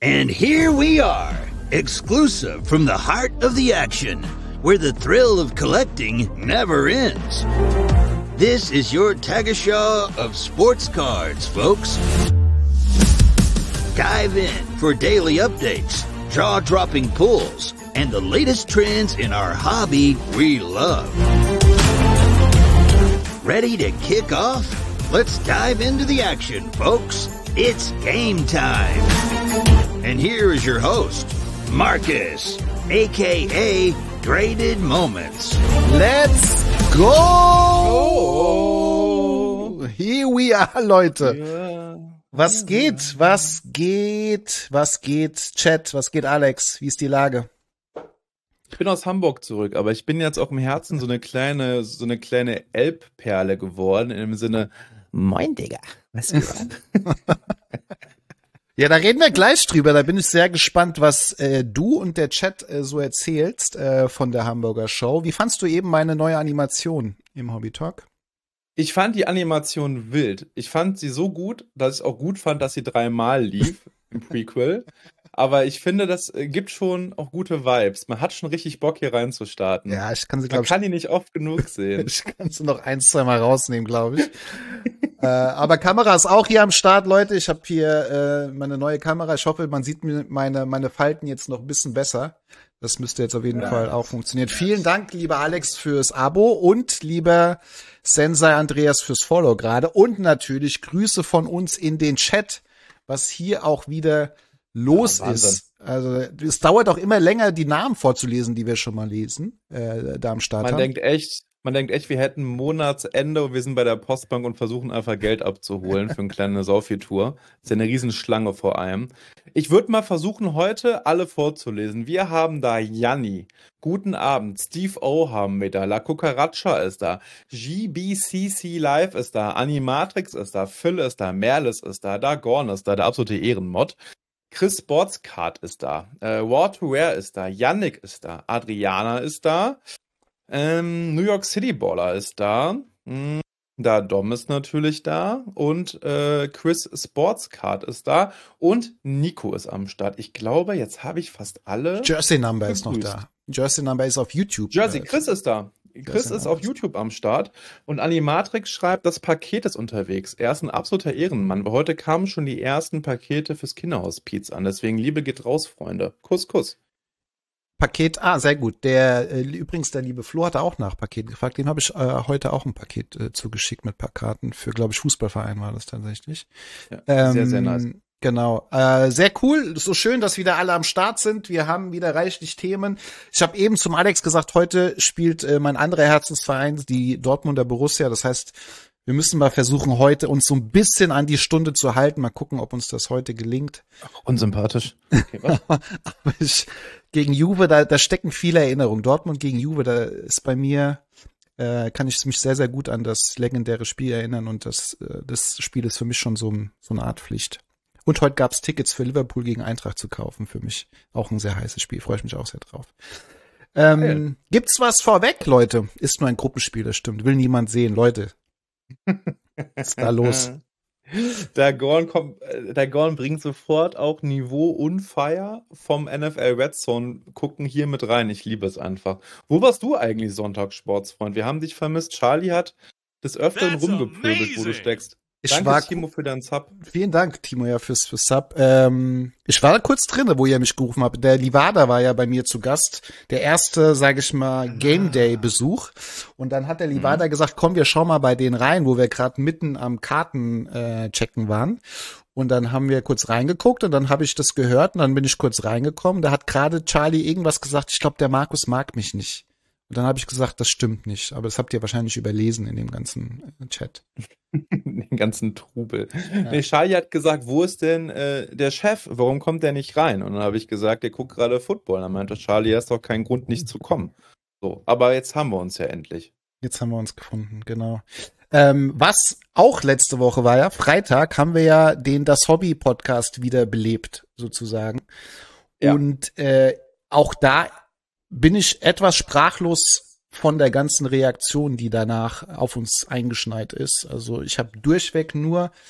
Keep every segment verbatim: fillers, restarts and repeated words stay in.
And here we are, exclusive from the heart of the action, where the thrill of collecting never ends. This is your Tagesschau of sports cards, folks. Dive in for daily updates, jaw-dropping pulls, and the latest trends in our hobby we love. Ready to kick off? Let's dive into the action, folks. It's game time. And here is your host, Marcus, a k a. Graded Moments. Let's go! Here we are, Leute. Ja. Was geht? Was geht? Was geht? Chat, was geht, Alex? Wie ist die Lage? Ich bin aus Hamburg zurück, aber ich bin jetzt auch im Herzen so eine kleine, so eine kleine Elbperle geworden, im Sinne, moin, Digga. Was geht? Ja, da reden wir gleich drüber. Da bin ich sehr gespannt, was äh, du und der Chat äh, so erzählst äh, von der Hamburger Show. Wie fandst du eben meine neue Animation im Hobby Talk? Ich fand die Animation wild. Ich fand sie so gut, dass ich auch gut fand, dass sie dreimal lief im Prequel. Aber ich finde, das gibt schon auch gute Vibes. Man hat schon richtig Bock, hier reinzustarten. Ja, ich kann sie, glaube ich. Man kann die nicht oft genug sehen. Ich kann sie noch ein, zwei Mal rausnehmen, glaube ich. äh, aber Kamera ist auch hier am Start, Leute. Ich habe hier äh, meine neue Kamera. Ich hoffe, man sieht mir meine, meine Falten jetzt noch ein bisschen besser. Das müsste jetzt auf jeden ja. Fall auch funktionieren. Vielen Dank, lieber Alex, fürs Abo und lieber Sensei Andreas fürs Follow gerade. Und natürlich Grüße von uns in den Chat, was hier auch wieder los ja, ist. Also es dauert auch immer länger, die Namen vorzulesen, die wir schon mal lesen, äh, da am Start Man haben. denkt echt, man denkt echt, wir hätten Monatsende und wir sind bei der Postbank und versuchen einfach Geld abzuholen für eine kleine Saufi-Tour. Ist ja eine Riesenschlange vor allem. Ich würde mal versuchen, heute alle vorzulesen. Wir haben da Janni. Guten Abend. Steve O haben wir da. La Cucaracha ist da. G B C C Live ist da. Animatrix ist da. Phil ist da. Merlis ist da. Dagon ist da. Der absolute Ehrenmod. Chris Sportscard ist da, äh, War to Wear ist da, Yannick ist da, Adriana ist da, ähm, New York City Baller ist da, mh, da Dom ist natürlich da und äh, Chris Sportscard ist da und Nico ist am Start. Ich glaube, jetzt habe ich fast alle. Jersey Number ist noch da. Jersey Number ist auf YouTube. Jersey, Chris ist da. Chris ist auf YouTube am Start und Animatrix schreibt, das Paket ist unterwegs. Er ist ein absoluter Ehrenmann, weil heute kamen schon die ersten Pakete fürs Kinderhospiz an. Deswegen Liebe geht raus, Freunde. Kuss, Kuss. Paket, ah, sehr gut. Der äh, übrigens, der liebe Flo hatte auch nach Paket gefragt. Dem habe ich äh, heute auch ein Paket äh, zugeschickt mit Plakaten. Für, glaube ich, Fußballverein war das tatsächlich. Ja, ähm, sehr, sehr nice. Genau, äh, sehr cool, so schön, dass wieder alle am Start sind, wir haben wieder reichlich Themen. Ich habe eben zum Alex gesagt, heute spielt äh, mein anderer Herzensverein, die Dortmunder Borussia, das heißt, wir müssen mal versuchen, heute uns so ein bisschen an die Stunde zu halten, mal gucken, ob uns das heute gelingt. Unsympathisch. Okay, was? Aber ich, gegen Juve, da, da stecken viele Erinnerungen. Dortmund gegen Juve, da ist bei mir, äh, kann ich mich sehr, sehr gut an das legendäre Spiel erinnern und das, äh, das Spiel ist für mich schon so, so eine Art Pflicht. Und heute gab's Tickets für Liverpool gegen Eintracht zu kaufen. Für mich auch ein sehr heißes Spiel. Freue ich mich auch sehr drauf. Ähm, gibt's was vorweg, Leute? Ist nur ein Gruppenspiel, das stimmt. Will niemand sehen. Leute, was ist da los? Der Gorn kommt, der Gorn bringt sofort auch Niveau und Fire vom N F L Red Zone gucken hier mit rein. Ich liebe es einfach. Wo warst du eigentlich Sonntag, Sportsfreund? Wir haben dich vermisst. Charlie hat des Öfteren rumgepöbelt, wo du steckst. Ich Danke, war, Timo, für deinen Sub. Vielen Dank, Timo, ja, fürs, fürs Sub. Ähm, ich war da kurz drin, wo ihr mich gerufen habt. Der Livada war ja bei mir zu Gast. Der erste, sage ich mal, Game Day Besuch. Und dann hat der Livada mhm. gesagt, komm, wir schauen mal bei denen rein, wo wir gerade mitten am Karten äh, checken waren. Und dann haben wir kurz reingeguckt und dann habe ich das gehört und dann bin ich kurz reingekommen. Da hat gerade Charlie irgendwas gesagt. Ich glaube, der Markus mag mich nicht. Und dann habe ich gesagt, das stimmt nicht. Aber das habt ihr wahrscheinlich überlesen in dem ganzen äh, Chat. Den ganzen Trubel. Ja. Nee, Charlie hat gesagt, wo ist denn äh, der Chef? Warum kommt der nicht rein? Und dann habe ich gesagt, der guckt gerade Football. Dann meinte Charlie, hast doch keinen Grund, nicht zu kommen. So, aber jetzt haben wir uns ja endlich. Jetzt haben wir uns gefunden, genau. Ähm, was auch letzte Woche war ja, Freitag haben wir ja den Das Hobby Podcast wieder belebt, sozusagen. Ja. Und äh, auch da bin ich etwas sprachlos von der ganzen Reaktion, die danach auf uns eingeschneit ist. Also ich habe durchweg nur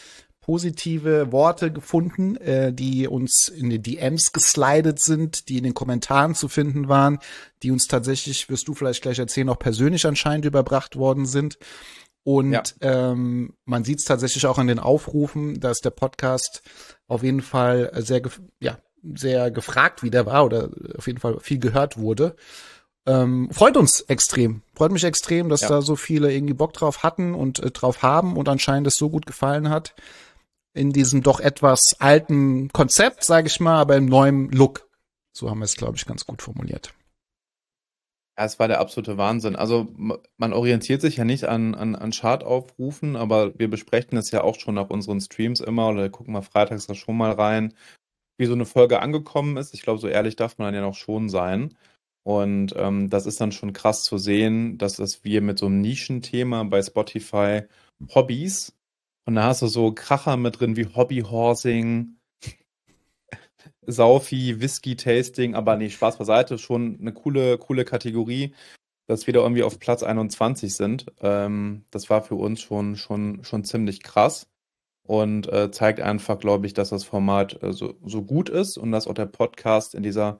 positive Worte gefunden, äh, die uns in die D Ms geslidet sind, die in den Kommentaren zu finden waren, die uns tatsächlich, wirst du vielleicht gleich erzählen, auch persönlich anscheinend überbracht worden sind. Und ja. ähm, man sieht es tatsächlich auch an den Aufrufen, dass der Podcast auf jeden Fall sehr, ja, sehr gefragt wieder war oder auf jeden Fall viel gehört wurde. Ähm, freut uns extrem. Freut mich extrem, dass ja. da so viele irgendwie Bock drauf hatten und äh, drauf haben und anscheinend es so gut gefallen hat. In diesem doch etwas alten Konzept, sage ich mal, aber im neuen Look. So haben wir es, glaube ich, ganz gut formuliert. Ja, es war der absolute Wahnsinn. Also man orientiert sich ja nicht an, an, an Chartaufrufen, aber wir besprechen es ja auch schon nach unseren Streams immer oder gucken mal freitags da schon mal rein, wie so eine Folge angekommen ist. Ich glaube, so ehrlich darf man dann ja noch schon sein. Und ähm, das ist dann schon krass zu sehen, dass das wir mit so einem Nischenthema bei Spotify Hobbys, und da hast du so Kracher mit drin wie Hobbyhorsing, Saufi, Whisky-Tasting, aber nee, Spaß beiseite, schon eine coole, coole Kategorie, dass wir da irgendwie auf Platz einundzwanzig sind. Ähm, das war für uns schon, schon, schon ziemlich krass und äh, zeigt einfach, glaube ich, dass das Format äh, so, so gut ist und dass auch der Podcast in dieser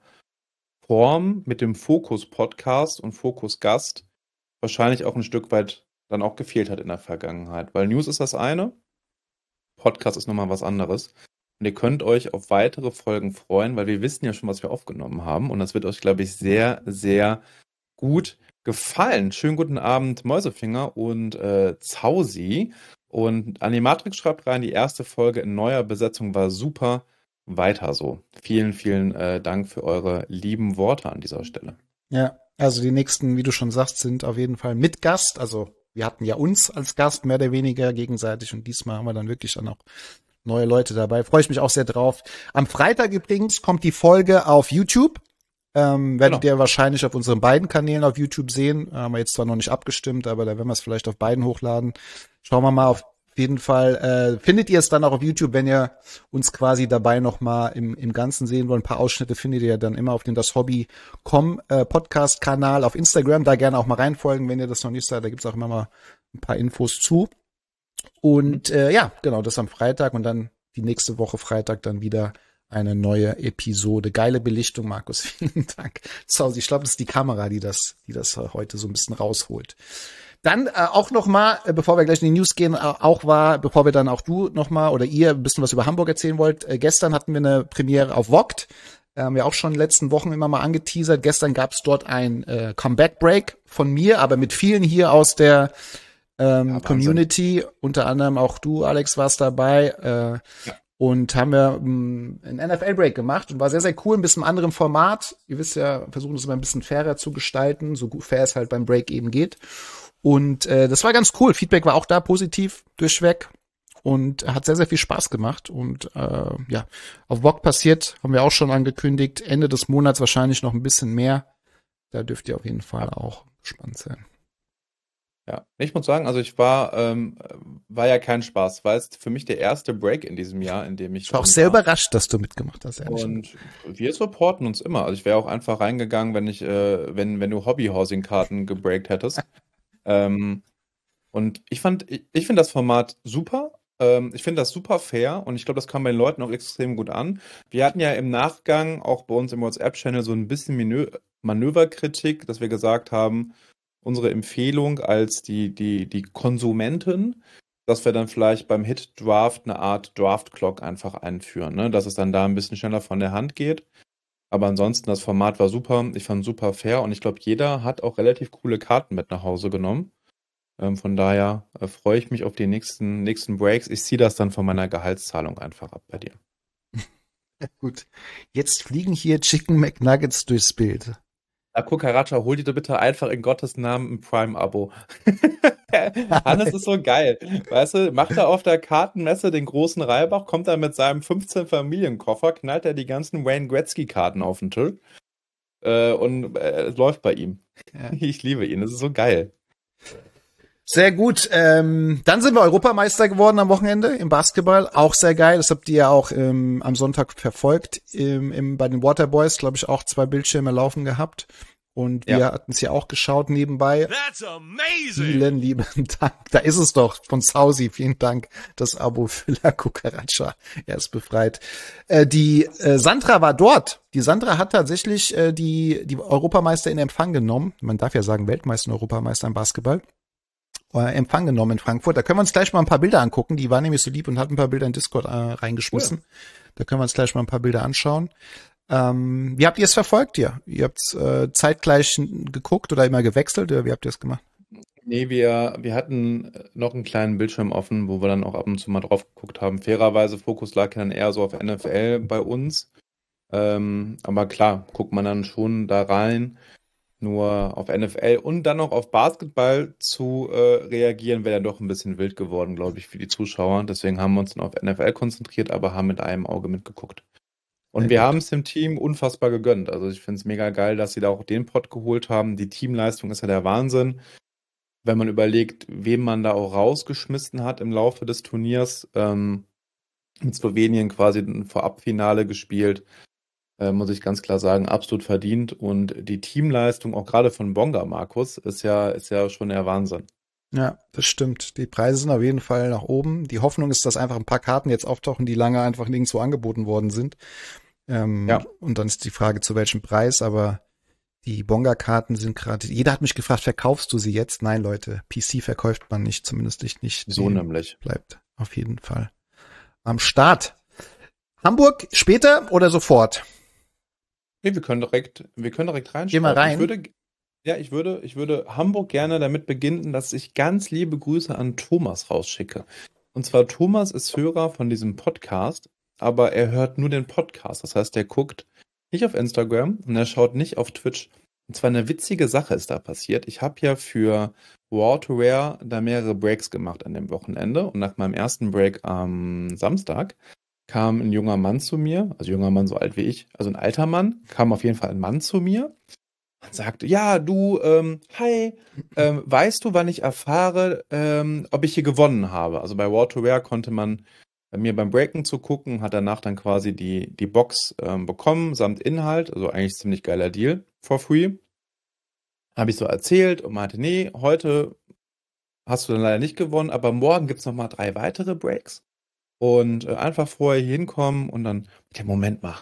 Form mit dem Fokus-Podcast und Fokus-Gast wahrscheinlich auch ein Stück weit dann auch gefehlt hat in der Vergangenheit. Weil News ist das eine, Podcast ist nochmal was anderes. Und ihr könnt euch auf weitere Folgen freuen, weil wir wissen ja schon, was wir aufgenommen haben. Und das wird euch, glaube ich, sehr, sehr gut gefallen. Schönen guten Abend, Mäusefinger und äh, Zausi. Und Animatrix schreibt rein, die erste Folge in neuer Besetzung war super. Weiter so. Vielen, vielen äh, Dank für eure lieben Worte an dieser Stelle. Ja, also die nächsten, wie du schon sagst, sind auf jeden Fall mit Gast. Also wir hatten ja uns als Gast mehr oder weniger gegenseitig und diesmal haben wir dann wirklich dann auch neue Leute dabei. Freue ich mich auch sehr drauf. Am Freitag übrigens kommt die Folge auf YouTube. Ähm, werdet genau. ihr wahrscheinlich auf unseren beiden Kanälen auf YouTube sehen. Haben wir jetzt zwar noch nicht abgestimmt, aber da werden wir es vielleicht auf beiden hochladen. Schauen wir mal. Auf jeden Fall äh, findet ihr es dann auch auf YouTube, wenn ihr uns quasi dabei noch mal im, im Ganzen sehen wollt. Ein paar Ausschnitte findet ihr ja dann immer auf dem das Hobby Punkt com äh, Podcast-Kanal auf Instagram. Da gerne auch mal reinfolgen, wenn ihr das noch nicht seid. Da gibt's auch immer mal ein paar Infos zu. Und äh, ja, genau, das am Freitag und dann die nächste Woche Freitag dann wieder eine neue Episode. Geile Belichtung, Markus. Vielen Dank. So, ich glaube, das ist die Kamera, die das, die das heute so ein bisschen rausholt. Dann äh, auch noch mal, äh, bevor wir gleich in die News gehen, äh, auch war, bevor wir dann auch du noch mal oder ihr ein bisschen was über Hamburg erzählen wollt, äh, gestern hatten wir eine Premiere auf Vogt. Äh, haben wir auch schon in den letzten Wochen immer mal angeteasert. Gestern gab es dort ein äh, Comeback-Break von mir, aber mit vielen hier aus der ähm, ja, Community. Unter anderem auch du, Alex, warst dabei. Äh, ja. Und haben wir ähm, einen N F L-Break gemacht und war sehr, sehr cool, ein bisschen anderem Format. Ihr wisst ja, versuchen es immer ein bisschen fairer zu gestalten, so gut fair es halt beim Break eben geht. Und äh, das war ganz cool. Feedback war auch da positiv durchweg und hat sehr, sehr viel Spaß gemacht. Und äh, ja, auf Vogt passiert, haben wir auch schon angekündigt, Ende des Monats wahrscheinlich noch ein bisschen mehr. Da dürft ihr auf jeden Fall auch gespannt sein. Ja, ich muss sagen, also ich war, ähm, war ja kein Spaß. War jetzt für mich der erste Break in diesem Jahr, in dem ich. Ich war auch sehr war. überrascht, dass du mitgemacht hast. Und wir supporten uns immer. Also ich wäre auch einfach reingegangen, wenn ich, äh, wenn, wenn du Hobby-Housing-Karten gebreakt hättest. ähm, und ich fand, ich, ich finde das Format super. Ähm, ich finde das super fair und ich glaube, das kam bei den Leuten auch extrem gut an. Wir hatten ja im Nachgang auch bei uns im WhatsApp-Channel so ein bisschen Manö- Manöverkritik, dass wir gesagt haben, unsere Empfehlung als die, die, die Konsumenten, dass wir dann vielleicht beim Hit-Draft eine Art Draft-Clock einfach einführen, ne? Dass es dann da ein bisschen schneller von der Hand geht. Aber ansonsten, das Format war super. Ich fand es super fair und ich glaube, jeder hat auch relativ coole Karten mit nach Hause genommen. Ähm, von daher äh, freue ich mich auf die nächsten, nächsten Breaks. Ich ziehe das dann von meiner Gehaltszahlung einfach ab bei dir. Gut. Jetzt fliegen hier Chicken McNuggets durchs Bild. Na, Kukaracha, hol dir bitte einfach in Gottes Namen ein Prime-Abo. Hannes ist so geil. Weißt du, macht er auf der Kartenmesse den großen Reibach, kommt er mit seinem fünfzehn Familienkoffer, knallt er die ganzen Wayne Gretzky-Karten auf den Tisch äh, und äh, es läuft bei ihm. Ja. Ich liebe ihn, das ist so geil. Sehr gut. Ähm, dann sind wir Europameister geworden am Wochenende im Basketball. Auch sehr geil. Das habt ihr ja auch ähm, am Sonntag verfolgt. Im, im, bei den Waterboys, glaube ich, auch zwei Bildschirme laufen gehabt. Und wir Ja. hatten es ja auch geschaut nebenbei. That's amazing! Vielen lieben Dank. Da ist es doch von Sausi. Vielen Dank. Das Abo für La Cucaracha. Er ist befreit. Äh, die äh, Sandra war dort. Die Sandra hat tatsächlich äh, die, die Europameister in Empfang genommen. Man darf ja sagen Weltmeister und Europameister im Basketball. Äh, Empfang genommen in Frankfurt. Da können wir uns gleich mal ein paar Bilder angucken. Die war nämlich so lieb und hat ein paar Bilder in Discord äh, reingeschmissen. Cool. Da können wir uns gleich mal ein paar Bilder anschauen. Ähm, wie habt ihr es verfolgt hier? Ihr habt äh, zeitgleich geguckt oder immer gewechselt oder wie habt ihr es gemacht? Nee, wir, wir hatten noch einen kleinen Bildschirm offen, wo wir dann auch ab und zu mal drauf geguckt haben. Fairerweise, Fokus lag dann eher so auf N F L bei uns. Ähm, aber klar, guckt man dann schon da rein. Nur auf N F L und dann noch auf Basketball zu äh, reagieren, wäre dann doch ein bisschen wild geworden, glaube ich, für die Zuschauer. Deswegen haben wir uns dann auf N F L konzentriert, aber haben mit einem Auge mitgeguckt. Und wir haben es dem Team unfassbar gegönnt. Also ich finde es mega geil, dass sie da auch den Pot geholt haben. Die Teamleistung ist ja der Wahnsinn. Wenn man überlegt, wem man da auch rausgeschmissen hat im Laufe des Turniers, ähm, mit Slowenien quasi ein Vorabfinale gespielt, äh, muss ich ganz klar sagen, absolut verdient. Und die Teamleistung, auch gerade von Bonga, Markus, ist ja, ist ja schon der Wahnsinn. Ja, das stimmt. Die Preise sind auf jeden Fall nach oben. Die Hoffnung ist, dass einfach ein paar Karten jetzt auftauchen, die lange einfach nirgendwo angeboten worden sind. Ähm, Ja. Und dann ist die Frage, zu welchem Preis, aber die Bonga-Karten sind gerade, jeder hat mich gefragt, verkaufst du sie jetzt? Nein, Leute, P C verkauft man nicht, zumindest nicht. nicht So Die nämlich. Bleibt auf jeden Fall am Start. Hamburg später oder sofort? Nee, wir können direkt, wir können direkt Geh reinschauen. mal rein. Ich würde, ja, ich würde, ich würde Hamburg gerne damit beginnen, dass ich ganz liebe Grüße an Thomas rausschicke. Und zwar Thomas ist Hörer von diesem Podcast, aber er hört nur den Podcast. Das heißt, er guckt nicht auf Instagram und er schaut nicht auf Twitch. Und zwar eine witzige Sache ist da passiert. Ich habe ja für War to Rare da mehrere Breaks gemacht an dem Wochenende. Und nach meinem ersten Break am Samstag kam ein junger Mann zu mir, also junger Mann so alt wie ich, also ein alter Mann, kam auf jeden Fall ein Mann zu mir und sagte, ja, du, ähm, hi, ähm, weißt du, wann ich erfahre, ähm, ob ich hier gewonnen habe? Also bei War to Rare konnte man bei mir beim Breaken zu gucken, hat danach dann quasi die, die Box ähm, bekommen, samt Inhalt, also eigentlich ziemlich geiler Deal, for free. Habe ich so erzählt und meinte, nee, heute hast du dann leider nicht gewonnen, aber morgen gibt's noch mal drei weitere Breaks. Und äh, einfach vorher hier hinkommen und dann, der Moment mal,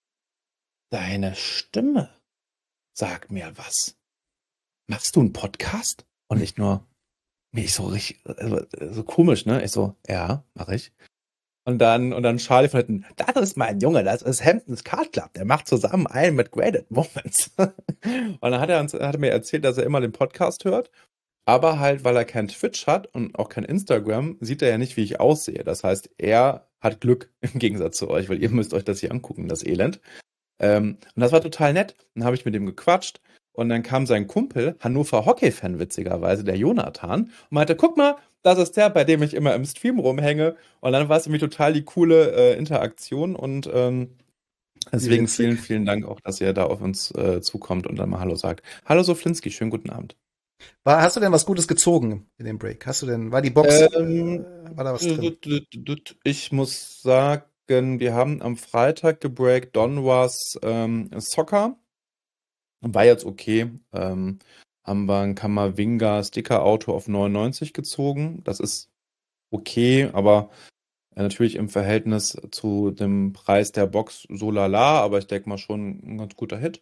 deine Stimme sagt mir was. Machst du einen Podcast? Und nicht nur, wie ich so richtig, also, so komisch, ne? Ich so, ja, mache ich. Und dann, und dann Charlie von hinten, das ist mein Junge, das ist Hamptons Card Club, der macht zusammen einen mit Graded Moments. Und dann hat er uns, hat er mir erzählt, dass er immer den Podcast hört. Aber halt, weil er kein Twitch hat und auch kein Instagram, sieht er ja nicht, wie ich aussehe. Das heißt, er hat Glück im Gegensatz zu euch, weil ihr müsst euch das hier angucken, das Elend. Ähm, und das war total nett. Dann habe ich mit ihm gequatscht und dann kam sein Kumpel, Hannover Hockey-Fan witzigerweise, der Jonathan, und meinte, guck mal, das ist der, bei dem ich immer im Stream rumhänge. Und dann war es irgendwie total die coole äh, Interaktion und ähm, deswegen Witzig. vielen, vielen Dank auch, dass ihr da auf uns äh, zukommt und dann mal Hallo sagt. Hallo Soflinski, schönen guten Abend. War, hast du denn was Gutes gezogen in dem Break? Hast du denn, war die Box, Ähm, äh, war da was drin? Ich muss sagen, wir haben am Freitag gebreakt Donwas ähm, Soccer. War jetzt okay. Ähm, haben wir ein Kammerwinger Sticker-Auto auf neunundneunzig gezogen. Das ist okay, aber äh, natürlich im Verhältnis zu dem Preis der Box so lala, aber ich denke mal schon ein ganz guter Hit.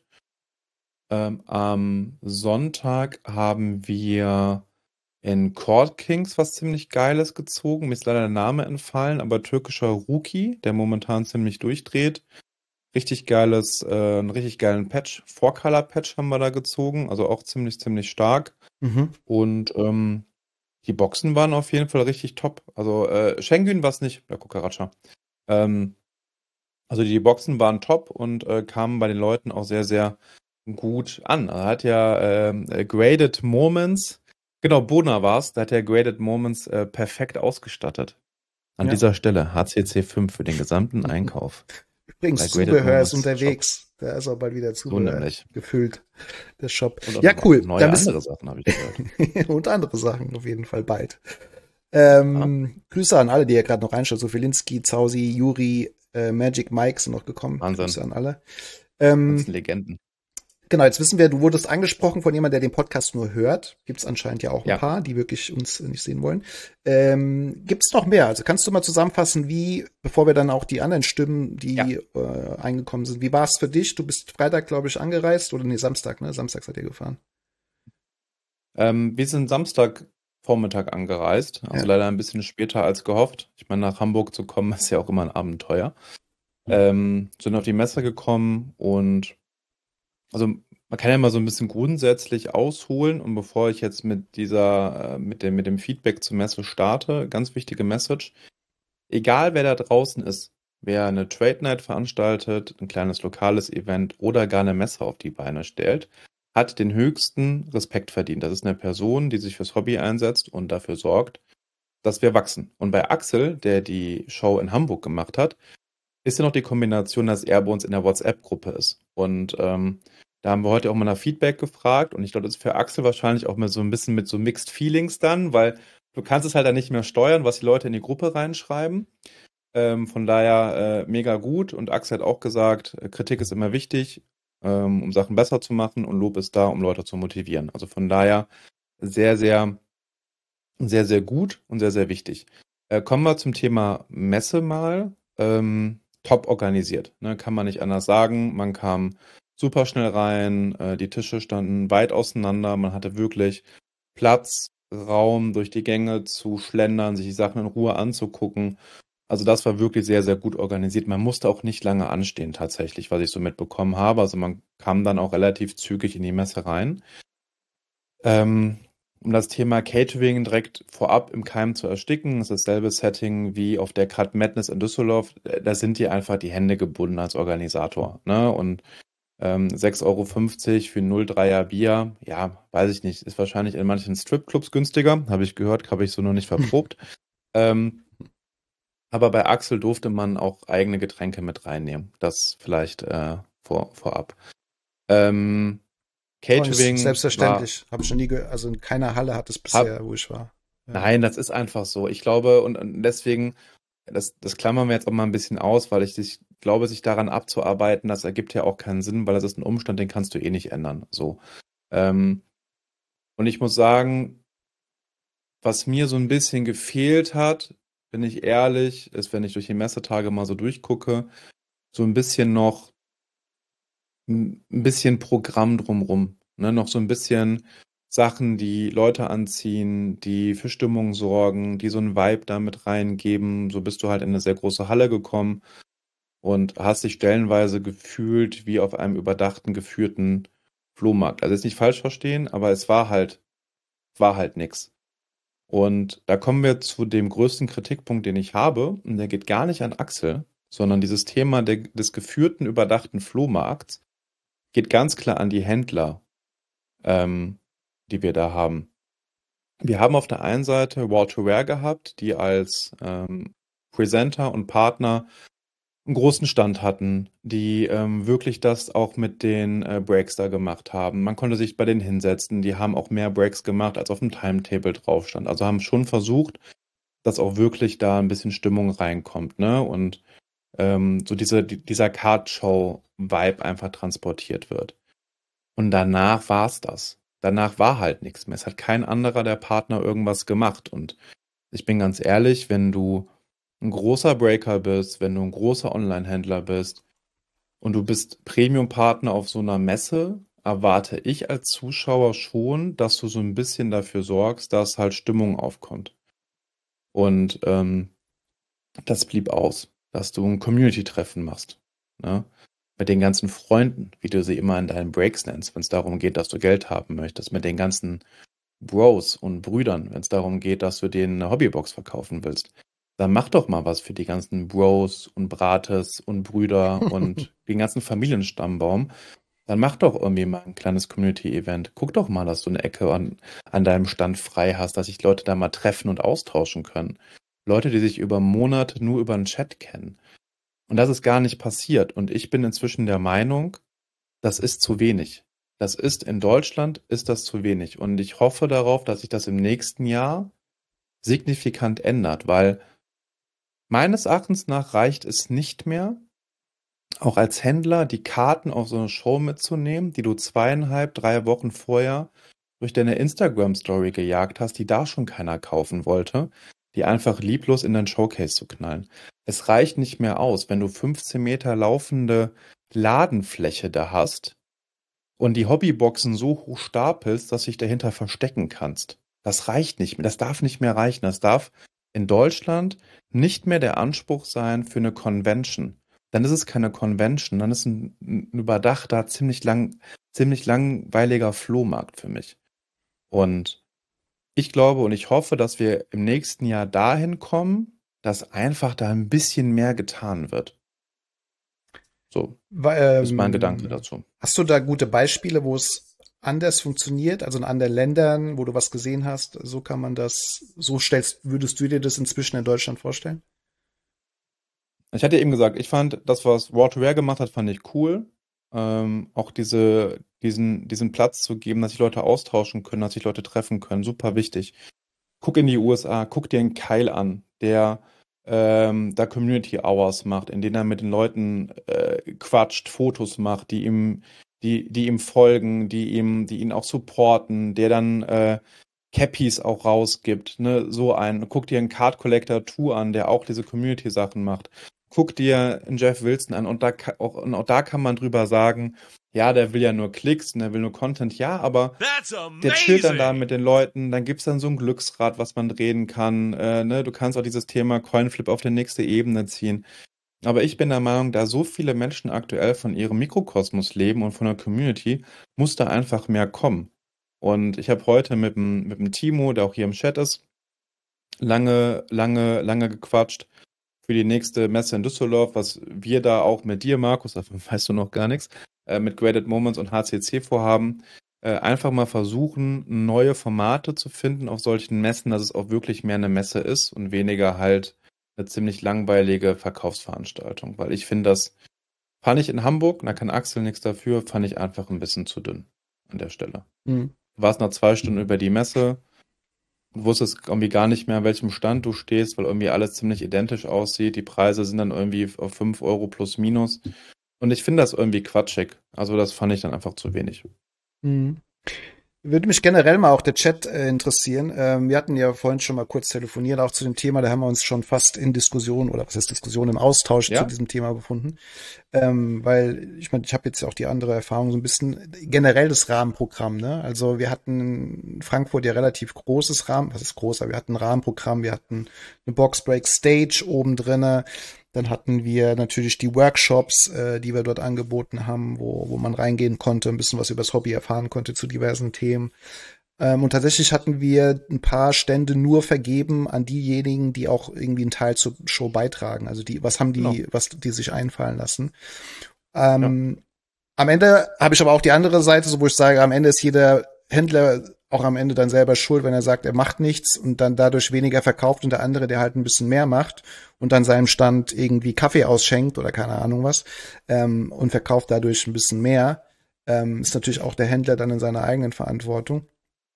Ähm, am Sonntag haben wir in Court Kings was ziemlich Geiles gezogen. Mir ist leider der Name entfallen, aber türkischer Rookie, der momentan ziemlich durchdreht. Richtig geiles, äh, einen richtig geilen Patch. Four-Color-Patch haben wir da gezogen, also auch ziemlich, ziemlich stark. Mhm. Und ähm, die Boxen waren auf jeden Fall richtig top. Also äh, Schengen war es nicht, bei Cucaracha. Ähm, also die Boxen waren top und äh, kamen bei den Leuten auch sehr, sehr gut an. Er hat ja ähm, äh, Graded Moments, genau, Bona war's, da hat er Graded Moments äh, perfekt ausgestattet. An Ja. dieser Stelle H C C fünf für den gesamten Einkauf. Übrigens, Bei Graded Zubehör ist Moments unterwegs. Da ist auch bald wieder So Zubehör nämlich. gefüllt, der Shop. Und auch Ja, noch cool. Neue Dann bist- andere Sachen habe ich gehört. Und andere Sachen auf jeden Fall bald. Ähm, Grüße an alle, die ja gerade noch reinschauen. So Felinski, Zausi, Juri, äh, Magic Mike sind noch gekommen. Wahnsinn. Grüße an alle. Ähm, Ganzen Legenden. Genau, jetzt wissen wir, du wurdest angesprochen von jemandem, der den Podcast nur hört. Gibt es anscheinend ja auch ein Ja. paar, die wirklich uns nicht sehen wollen. Ähm, Gibt es noch mehr? Also kannst du mal zusammenfassen, wie, bevor wir dann auch die anderen Stimmen, die Ja. äh, eingekommen sind, wie war es für dich? Du bist Freitag, glaube ich, angereist oder nee, Samstag, ne? Samstag seid ihr gefahren. Ähm, wir sind Samstagvormittag angereist, also Ja. leider ein bisschen später als gehofft. Ich meine, nach Hamburg zu kommen, ist ja auch immer ein Abenteuer. Ähm, sind auf die Messe gekommen und also man kann ja mal so ein bisschen grundsätzlich ausholen und bevor ich jetzt mit dieser, äh, mit dem, mit dem Feedback zur Messe starte, ganz wichtige Message. Egal wer da draußen ist, wer eine Trade Night veranstaltet, ein kleines lokales Event oder gar eine Messe auf die Beine stellt, hat den höchsten Respekt verdient. Das ist eine Person, die sich fürs Hobby einsetzt und dafür sorgt, dass wir wachsen. Und bei Axel, der die Show in Hamburg gemacht hat, ist ja noch die Kombination, dass er bei uns in der WhatsApp-Gruppe ist. Und ähm, da haben wir heute auch mal nach Feedback gefragt. Und ich glaube, das ist für Axel wahrscheinlich auch mal so ein bisschen mit so Mixed Feelings dann, weil du kannst es halt dann nicht mehr steuern, was die Leute in die Gruppe reinschreiben. Ähm, von daher äh, mega gut. Und Axel hat auch gesagt, äh, Kritik ist immer wichtig, ähm, um Sachen besser zu machen. Und Lob ist da, um Leute zu motivieren. Also von daher sehr, sehr, sehr, sehr gut und sehr, sehr wichtig. Äh, kommen wir zum Thema Messe mal. Ähm, top organisiert, ne? Kann man nicht anders sagen. Man kam super schnell rein, äh, die Tische standen weit auseinander, man hatte wirklich Platz, Raum, durch die Gänge zu schlendern, sich die Sachen in Ruhe anzugucken. Also das war wirklich sehr, sehr gut organisiert. Man musste auch nicht lange anstehen tatsächlich, was ich so mitbekommen habe. Also man kam dann auch relativ zügig in die Messe rein. Ähm, um das Thema Catering direkt vorab im Keim zu ersticken, ist dasselbe Setting wie auf der Cut Madness in Düsseldorf. Da sind dir einfach die Hände gebunden als Organisator. Ne? Und ähm, sechs Euro fünfzig für null Komma dreier Bier, ja, weiß ich nicht, ist wahrscheinlich in manchen Stripclubs günstiger, habe ich gehört, habe ich so noch nicht verprobt. ähm, aber bei Axel durfte man auch eigene Getränke mit reinnehmen. Das vielleicht äh, vor, vorab. Ähm, Oh, das ist Catering war. selbstverständlich. Habe ich noch nie gehört. Also in keiner Halle hat es Hab, bisher, wo ich war. Ja. Nein, das ist einfach so. Ich glaube, und, und deswegen, das, das klammern wir jetzt auch mal ein bisschen aus, weil ich, ich glaube, sich daran abzuarbeiten, das ergibt ja auch keinen Sinn, weil das ist ein Umstand, den kannst du eh nicht ändern. So. Ähm, und ich muss sagen, was mir so ein bisschen gefehlt hat, bin ich ehrlich, ist, wenn ich durch die Messetage mal so durchgucke, so ein bisschen noch ein bisschen Programm drumrum. Ne? Noch so ein bisschen Sachen, die Leute anziehen, die für Stimmung sorgen, die so einen Vibe da mit reingeben. So bist du halt in eine sehr große Halle gekommen und hast dich stellenweise gefühlt wie auf einem überdachten, geführten Flohmarkt. Also jetzt nicht falsch verstehen, aber es war halt, war halt nix. Und da kommen wir zu dem größten Kritikpunkt, den ich habe, und der geht gar nicht an Axel, sondern dieses Thema der, des geführten, überdachten Flohmarkts geht ganz klar an die Händler, ähm, die wir da haben. Wir haben auf der einen Seite Walter Ware gehabt, die als ähm, Presenter und Partner einen großen Stand hatten, die ähm, wirklich das auch mit den äh, Breaks da gemacht haben. Man konnte sich bei denen hinsetzen, die haben auch mehr Breaks gemacht, als auf dem Timetable drauf stand. Also haben schon versucht, dass auch wirklich da ein bisschen Stimmung reinkommt, ne? Und ähm, so diese, die, dieser Card-Show-Vibe einfach transportiert wird. Und danach war's das. Danach war halt nichts mehr. Es hat kein anderer der Partner irgendwas gemacht. Und ich bin ganz ehrlich, wenn du ein großer Breaker bist, wenn du ein großer Online-Händler bist und du bist Premium-Partner auf so einer Messe, erwarte ich als Zuschauer schon, dass du so ein bisschen dafür sorgst, dass halt Stimmung aufkommt. Und ähm, das blieb aus, dass du ein Community-Treffen machst. Ne? Mit den ganzen Freunden, wie du sie immer in deinen Breaks nennst, wenn es darum geht, dass du Geld haben möchtest, mit den ganzen Bros und Brüdern, wenn es darum geht, dass du denen eine Hobbybox verkaufen willst. Dann mach doch mal was für die ganzen Bros und Brates und Brüder und den ganzen Familienstammbaum. Dann mach doch irgendwie mal ein kleines Community-Event. Guck doch mal, dass du eine Ecke an, an deinem Stand frei hast, dass sich Leute da mal treffen und austauschen können. Leute, die sich über Monate nur über einen Chat kennen. Und das ist gar nicht passiert. Und ich bin inzwischen der Meinung, das ist zu wenig. Das ist in Deutschland, ist das zu wenig. Und ich hoffe darauf, dass sich das im nächsten Jahr signifikant ändert, weil meines Erachtens nach reicht es nicht mehr, auch als Händler die Karten auf so eine Show mitzunehmen, die du zweieinhalb, drei Wochen vorher durch deine Instagram-Story gejagt hast, die da schon keiner kaufen wollte, die einfach lieblos in dein Showcase zu knallen. Es reicht nicht mehr aus, wenn du fünfzehn Meter laufende Ladenfläche da hast und die Hobbyboxen so hoch stapelst, dass du dich dahinter verstecken kannst. Das reicht nicht mehr, das darf nicht mehr reichen. Das darf in Deutschland nicht mehr der Anspruch sein für eine Convention. Dann ist es keine Convention, dann ist es ein, ein überdachter, ziemlich lang, ziemlich langweiliger Flohmarkt für mich. Und ich glaube und ich hoffe, dass wir im nächsten Jahr dahin kommen, dass einfach da ein bisschen mehr getan wird. So, Weil, ist mein Gedanke ähm, dazu. hast du da gute Beispiele, wo es anders funktioniert, also in anderen Ländern, wo du was gesehen hast? So kann man das, so stellst, würdest du dir das inzwischen in Deutschland vorstellen? Ich hatte eben gesagt, ich fand das, was Raw to Rare gemacht hat, fand ich cool. Ähm, auch diese, diesen, diesen Platz zu geben, dass sich Leute austauschen können, dass sich Leute treffen können, super wichtig. Guck in die U S A, guck dir einen Kyle an, der ähm, da Community Hours macht, in denen er mit den Leuten äh, quatscht, Fotos macht, die ihm, die, die ihm folgen, die ihm, die ihn auch supporten, der dann äh, Cappies auch rausgibt, ne, so ein. Guck dir einen Card Collector zwei an, der auch diese Community-Sachen macht. Guck dir einen Jeff Wilson an und da, ka- auch, und auch da kann man drüber sagen, ja, der will ja nur Klicks, und der will nur Content, ja, aber der chillt dann da mit den Leuten, dann gibt's dann so ein Glücksrad, was man drehen kann, äh, ne, du kannst auch dieses Thema Coinflip auf die nächste Ebene ziehen. Aber ich bin der Meinung, da so viele Menschen aktuell von ihrem Mikrokosmos leben und von der Community, muss da einfach mehr kommen. Und ich habe heute mit dem, mit dem Timo, der auch hier im Chat ist, lange, lange, lange gequatscht für die nächste Messe in Düsseldorf, was wir da auch mit dir, Markus, davon weißt du noch gar nichts, äh, mit Graded Moments und H C C vorhaben, äh, einfach mal versuchen, neue Formate zu finden auf solchen Messen, dass es auch wirklich mehr eine Messe ist und weniger halt eine ziemlich langweilige Verkaufsveranstaltung. Weil ich finde, das fand ich in Hamburg, da kann Axel nichts dafür, fand ich einfach ein bisschen zu dünn an der Stelle. Hm. Du warst nach zwei Stunden über die Messe, du wusstest irgendwie gar nicht mehr, an welchem Stand du stehst, weil irgendwie alles ziemlich identisch aussieht. Die Preise sind dann irgendwie auf fünf Euro plus minus. Und ich finde das irgendwie quatschig. Also das fand ich dann einfach zu wenig. Hm. Würde mich generell mal auch der Chat äh, interessieren. Ähm, wir hatten ja vorhin schon mal kurz telefoniert, auch zu dem Thema, da haben wir uns schon fast in Diskussion oder was heißt Diskussion im Austausch Ja? zu diesem Thema befunden. Ähm, weil ich meine, ich habe jetzt ja auch die andere Erfahrung, so ein bisschen generell das Rahmenprogramm, ne? Also wir hatten in Frankfurt ja relativ großes Rahmen, was ist groß, aber wir hatten ein Rahmenprogramm, wir hatten eine Boxbreak Stage oben drinne. Dann hatten wir natürlich die Workshops, äh, die wir dort angeboten haben, wo, wo man reingehen konnte, ein bisschen was über das Hobby erfahren konnte zu diversen Themen. Ähm, und tatsächlich hatten wir ein paar Stände nur vergeben an diejenigen, die auch irgendwie einen Teil zur Show beitragen. Also die, was haben die, Genau. was die sich einfallen lassen. Ähm, Am Ende habe ich aber auch die andere Seite, so wo ich sage, am Ende ist jeder Händler auch am Ende dann selber schuld, wenn er sagt, er macht nichts und dann dadurch weniger verkauft und der andere, der halt ein bisschen mehr macht und dann seinem Stand irgendwie Kaffee ausschenkt oder keine Ahnung was ähm, und verkauft dadurch ein bisschen mehr, ähm, ist natürlich auch der Händler dann in seiner eigenen Verantwortung.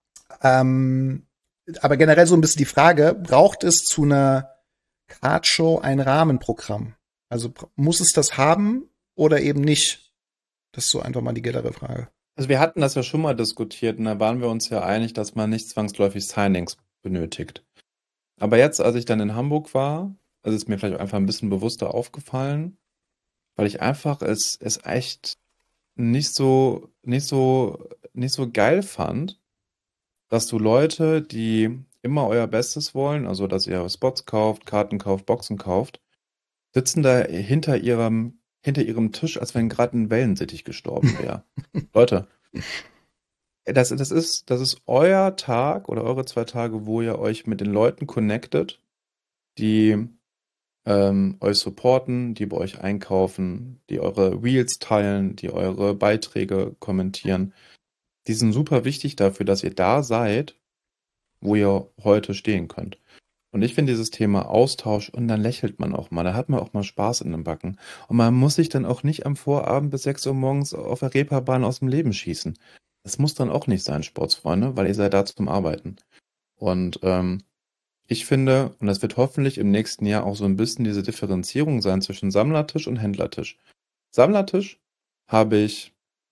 Ähm, aber generell so ein bisschen die Frage, braucht es zu einer Cardshow ein Rahmenprogramm? Also br- muss es das haben oder eben nicht? Das ist so einfach mal die generelle Frage. Also wir hatten das ja schon mal diskutiert und da waren wir uns ja einig, dass man nicht zwangsläufig Signings benötigt. Aber jetzt, als ich dann in Hamburg war, ist es mir vielleicht einfach ein bisschen bewusster aufgefallen, weil ich einfach es, es echt nicht so, nicht so, nicht so geil fand, dass du Leute, die immer euer Bestes wollen, also dass ihr Spots kauft, Karten kauft, Boxen kauft, sitzen da hinter ihrem, hinter ihrem Tisch, als wenn gerade ein Wellensittich gestorben wäre. Leute, das, das ist, das ist euer Tag oder eure zwei Tage, wo ihr euch mit den Leuten connectet, die ähm, euch supporten, die bei euch einkaufen, die eure Reels teilen, die eure Beiträge kommentieren. Die sind super wichtig dafür, dass ihr da seid, wo ihr heute stehen könnt. Und ich finde dieses Thema Austausch und dann lächelt man auch mal, da hat man auch mal Spaß in den Backen. Und man muss sich dann auch nicht am Vorabend bis sechs Uhr morgens auf der Reeperbahn aus dem Leben schießen. Das muss dann auch nicht sein, Sportsfreunde, weil ihr seid da zum Arbeiten. Und ähm, ich finde, und das wird hoffentlich im nächsten Jahr auch so ein bisschen diese Differenzierung sein zwischen Sammlertisch und Händlertisch. Sammlertisch habe ich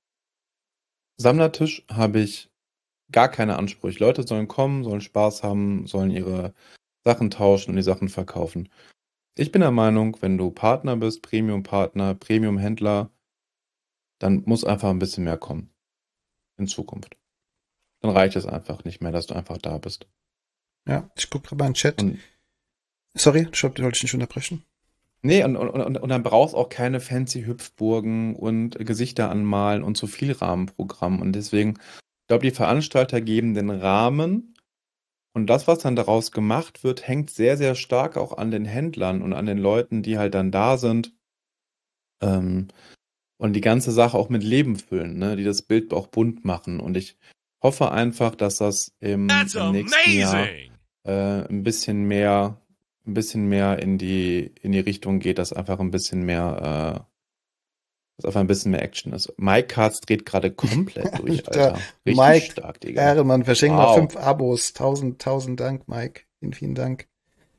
Sammlertisch habe ich gar keine Ansprüche. Leute sollen kommen, sollen Spaß haben, sollen ihre Sachen tauschen und die Sachen verkaufen. Ich bin der Meinung, wenn du Partner bist, Premium-Partner, Premium-Händler, dann muss einfach ein bisschen mehr kommen in Zukunft. Dann reicht es einfach nicht mehr, dass du einfach da bist. Ja, ich gucke gerade mal in den Chat. Und Sorry, ich wollte dich nicht unterbrechen. nee, und, und, und, und dann brauchst du auch keine fancy Hüpfburgen und Gesichter anmalen und zu viel Rahmenprogramm. Und deswegen, ich glaube, die Veranstalter geben den Rahmen und das, was dann daraus gemacht wird, hängt sehr, sehr stark auch an den Händlern und an den Leuten, die halt dann da sind ähm, und die ganze Sache auch mit Leben füllen, ne? Die das Bild auch bunt machen. Und ich hoffe einfach, dass das im, im nächsten Jahr äh, ein bisschen mehr ein bisschen mehr in die, in die Richtung geht, dass einfach ein bisschen mehr, äh, dass einfach ein bisschen mehr Action ist. Mike Cards dreht gerade komplett durch, Alter. Richtig Mike, stark, Digga. Ehrenmann, verschenken Wow. noch fünf Abos. Tausend, tausend Dank, Mike. Vielen, vielen Dank.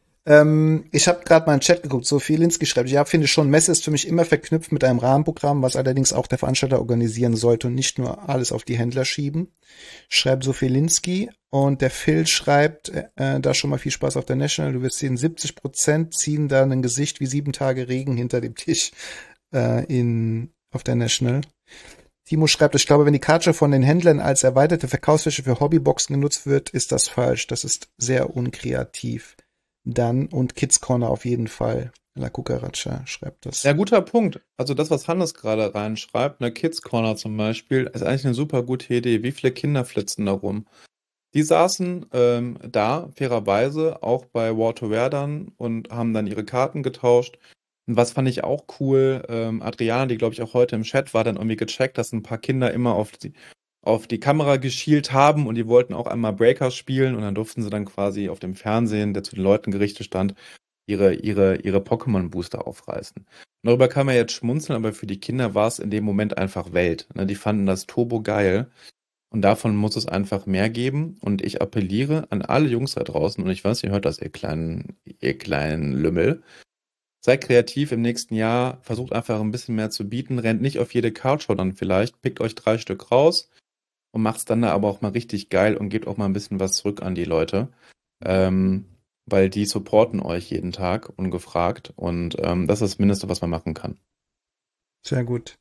Ähm, ich habe gerade mal in den Chat geguckt, Sophie Linsky schreibt, ja, finde schon, Messe ist für mich immer verknüpft mit einem Rahmenprogramm, was allerdings auch der Veranstalter organisieren sollte und nicht nur alles auf die Händler schieben. Schreibt Sophie Linsky. Und der Phil schreibt, äh, da schon mal viel Spaß auf der National. Du wirst sehen, siebzig Prozent ziehen da ein Gesicht wie sieben Tage Regen hinter dem Tisch äh, in auf der National. Timo schreibt, ich glaube, wenn die Kartshow von den Händlern als erweiterte Verkaufsfläche für Hobbyboxen genutzt wird, ist das falsch. Das ist sehr unkreativ. Dann und Kids Corner auf jeden Fall. La Cucaracha schreibt das. Ja, guter Punkt. Also das, was Hannes gerade reinschreibt, eine Kids Corner zum Beispiel, ist eigentlich eine super gute Idee. Wie viele Kinder flitzen da rum? Die saßen ähm, da, fairerweise, auch bei War to Wear dann und haben dann ihre Karten getauscht. Und was fand ich auch cool, ähm, Adriana, die glaube ich auch heute im Chat war, dann irgendwie gecheckt, dass ein paar Kinder immer auf die, auf die Kamera geschielt haben und die wollten auch einmal Breakers spielen und dann durften sie dann quasi auf dem Fernsehen, der zu den Leuten gerichtet stand, ihre, ihre, ihre Pokémon-Booster aufreißen. Und darüber kann man jetzt schmunzeln, aber für die Kinder war es in dem Moment einfach Welt. Ne? Die fanden das turbo geil. Und davon muss es einfach mehr geben. Und ich appelliere an alle Jungs da draußen, und ich weiß, ihr hört das, ihr kleinen, ihr kleinen Lümmel. Seid kreativ im nächsten Jahr, versucht einfach ein bisschen mehr zu bieten, rennt nicht auf jede Cardshow dann vielleicht, pickt euch drei Stück raus und macht's dann da aber auch mal richtig geil und gebt auch mal ein bisschen was zurück an die Leute. Ähm, weil die supporten euch jeden Tag ungefragt. Und ähm, das ist das Mindeste, was man machen kann. Sehr gut.